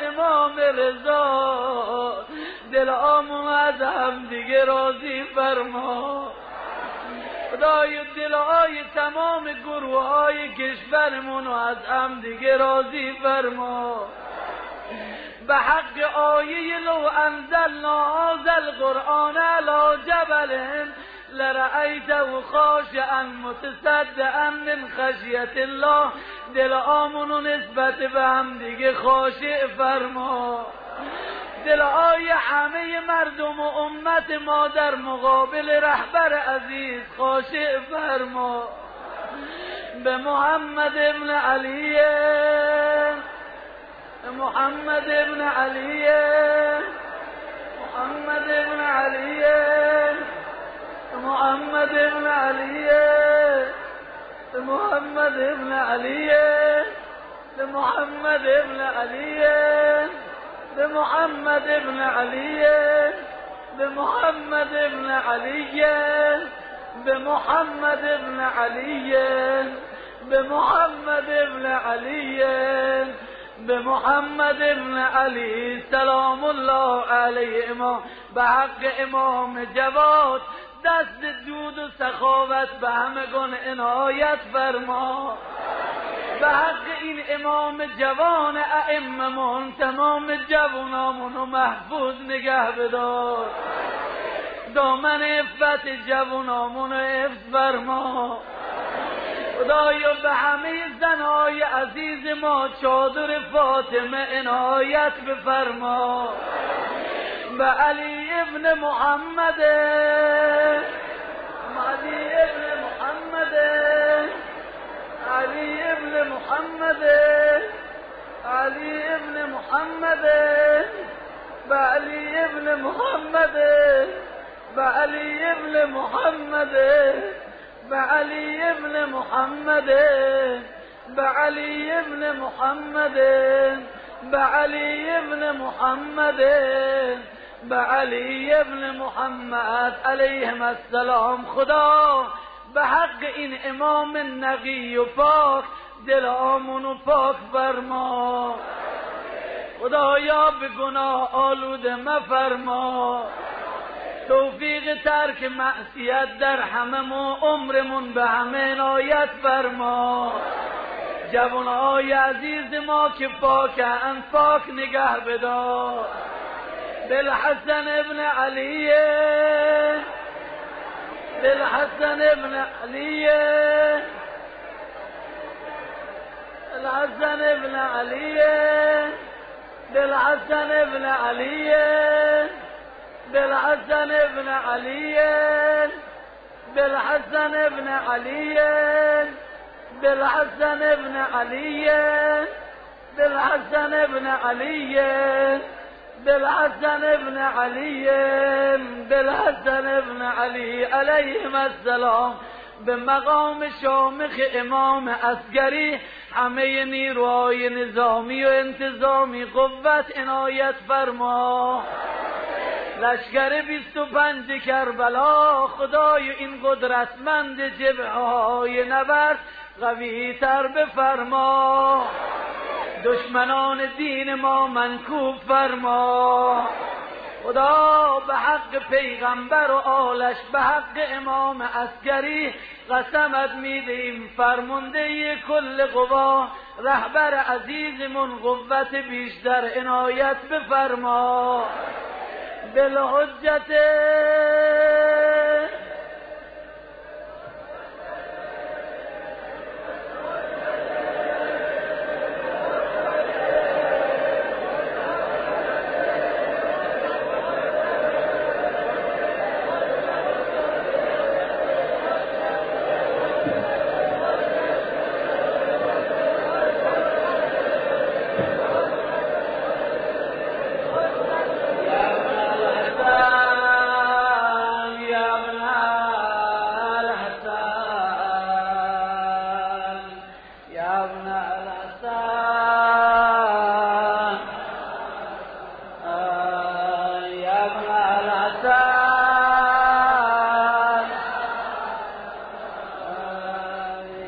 [SPEAKER 2] امام رضا دلامون از هم دیگه راضی فرما. خدای دلهای تمام گروه های کشورمون از هم دیگه راضی فرما. به حق آیه لو انزلنا هذا القرآن على جبل لرأیته خاشعا متصدعا من خشیة الله، دل آمونو نسبت به هم دیگه خاشع فرما. دلهای همه مردم و امت ما در مقابل رهبر عزیز خاشع فرما. به محمد ابن علی، محمد ابن علی، محمد ابن علی، محمد ابن علی، محمد ابن علی، محمد ابن علی، محمد ابن علی، محمد ابن علی، محمد ابن علی، محمد ابن علی، محمد ابن علی سلام الله علیه. امام به حق امام جواد دست جود و سخاوت به همگان عنایت فرما. به حق این امام جوان ائممون تمام جوانامونو محفوظ نگه بدار. دامن عفت جوانامونو حفظ فرما. خدایا به همه زنهای عزیز ما چادر فاطمه عنایت بفرما. به علی ابن محمد، علی ابن محمد، علی ابن محمد، علی ابن محمد، به علی ابن محمد، به علی ابن محمد، به علی ابن محمد، به علی ابن محمد، به علی ابن محمد، به علی ابن محمد علیهم السلام. خدا به حق این امام نقی و پاک دل آمونو پاک فرما. خدایا به گناه آلوده مفرما. توفیق ترک معصیت در هممون عمرمون به همه عنایت فرما. جوانهای عزیز ما که پاکن پاک نگه بدار. بالحسن ابن علی، بالحسن ابن علی، بالحسن ابن علی، بالحسن ابن علی، بالحسن ابن علی، بالحسن ابن علی، بالحسن ابن علی، بالحسن ابن علی، بالحسن ابن علی، بالحسن ابن علی علیهم السلام. به مقام شامخ امام عسکری همه نیروهای نظامی و انتظامی قوت عنایت فرما. لشکر 25 کربلا خدای این قدرتمند جبهه های نبرد قوی تر بفرما. دشمنان دین ما منکوب فرما. خدا به حق پیغمبر و آلش به حق امام عسکری قسمت میدیم فرمانده کل قوا رهبر عزیزمون قوت بیشتر عنایت بفرما. بالحجت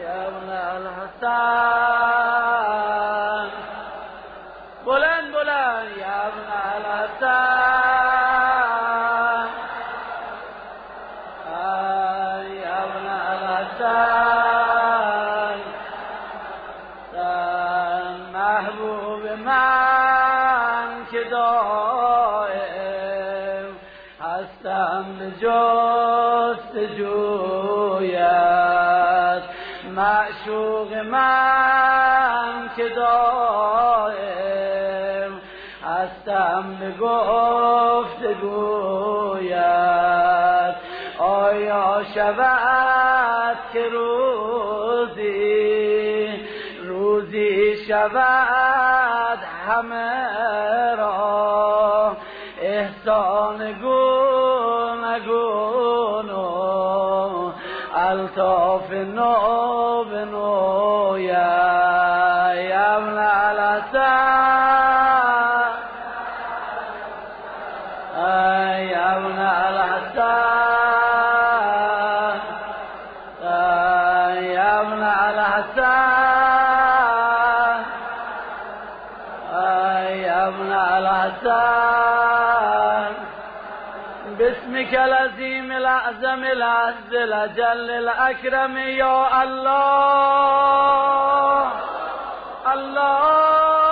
[SPEAKER 2] بلند بلند الحسن محبوب من که دائم هستم به جستجویت، معشوق من که دائم هستم به گفتگویت. آیا شود که روزی شود همه را احسان گوناگون و الطاف نو به نو یا ابن الحسن یا ابن الحسن یا ابن الحسن یا ابن الحسن باسمك العظيم الأعظم العز الأجل الأكرم يا الله الله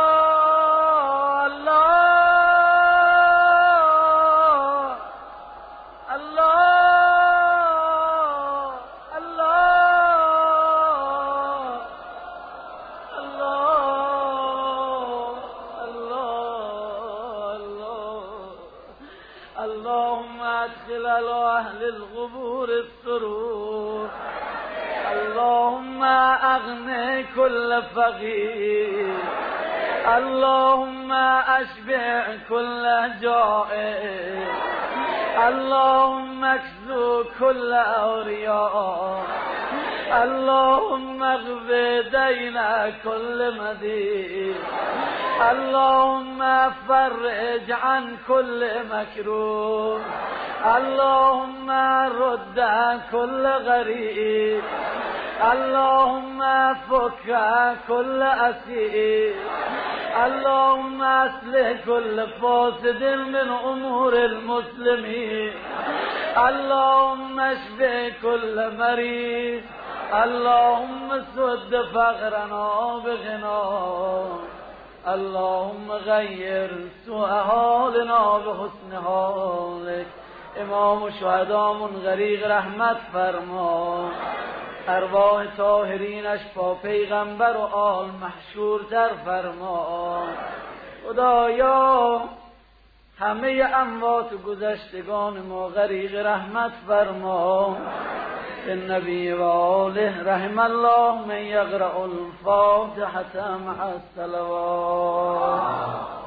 [SPEAKER 2] اللهم ادخل على اهل القبور السرور، اللهم اغني كل فقير، اللهم اشبع كل جائع، اللهم اكسو كل اورياء، اللهم اغف دين كل مدين، اللهم فرج عن كل مكروه، اللهم رد عن كل غريب، اللهم فك كل أسير، اللهم أصلح كل فاسد من أمور المسلمين، اللهم اشف كل مريض، اللهم سد فقرنا بغنى، اللهم غير سوء حالنا بحسن حالك. امام شهدامون غریق رحمت فرما، ارواح طاهرینش با پیغمبر و آل محشورتر فرما. خدایا همه اموات و گذشتگان ما غریق رحمت فرما. النبي وآله رحم الله من يقرأ الفاتحة مع الصلوات.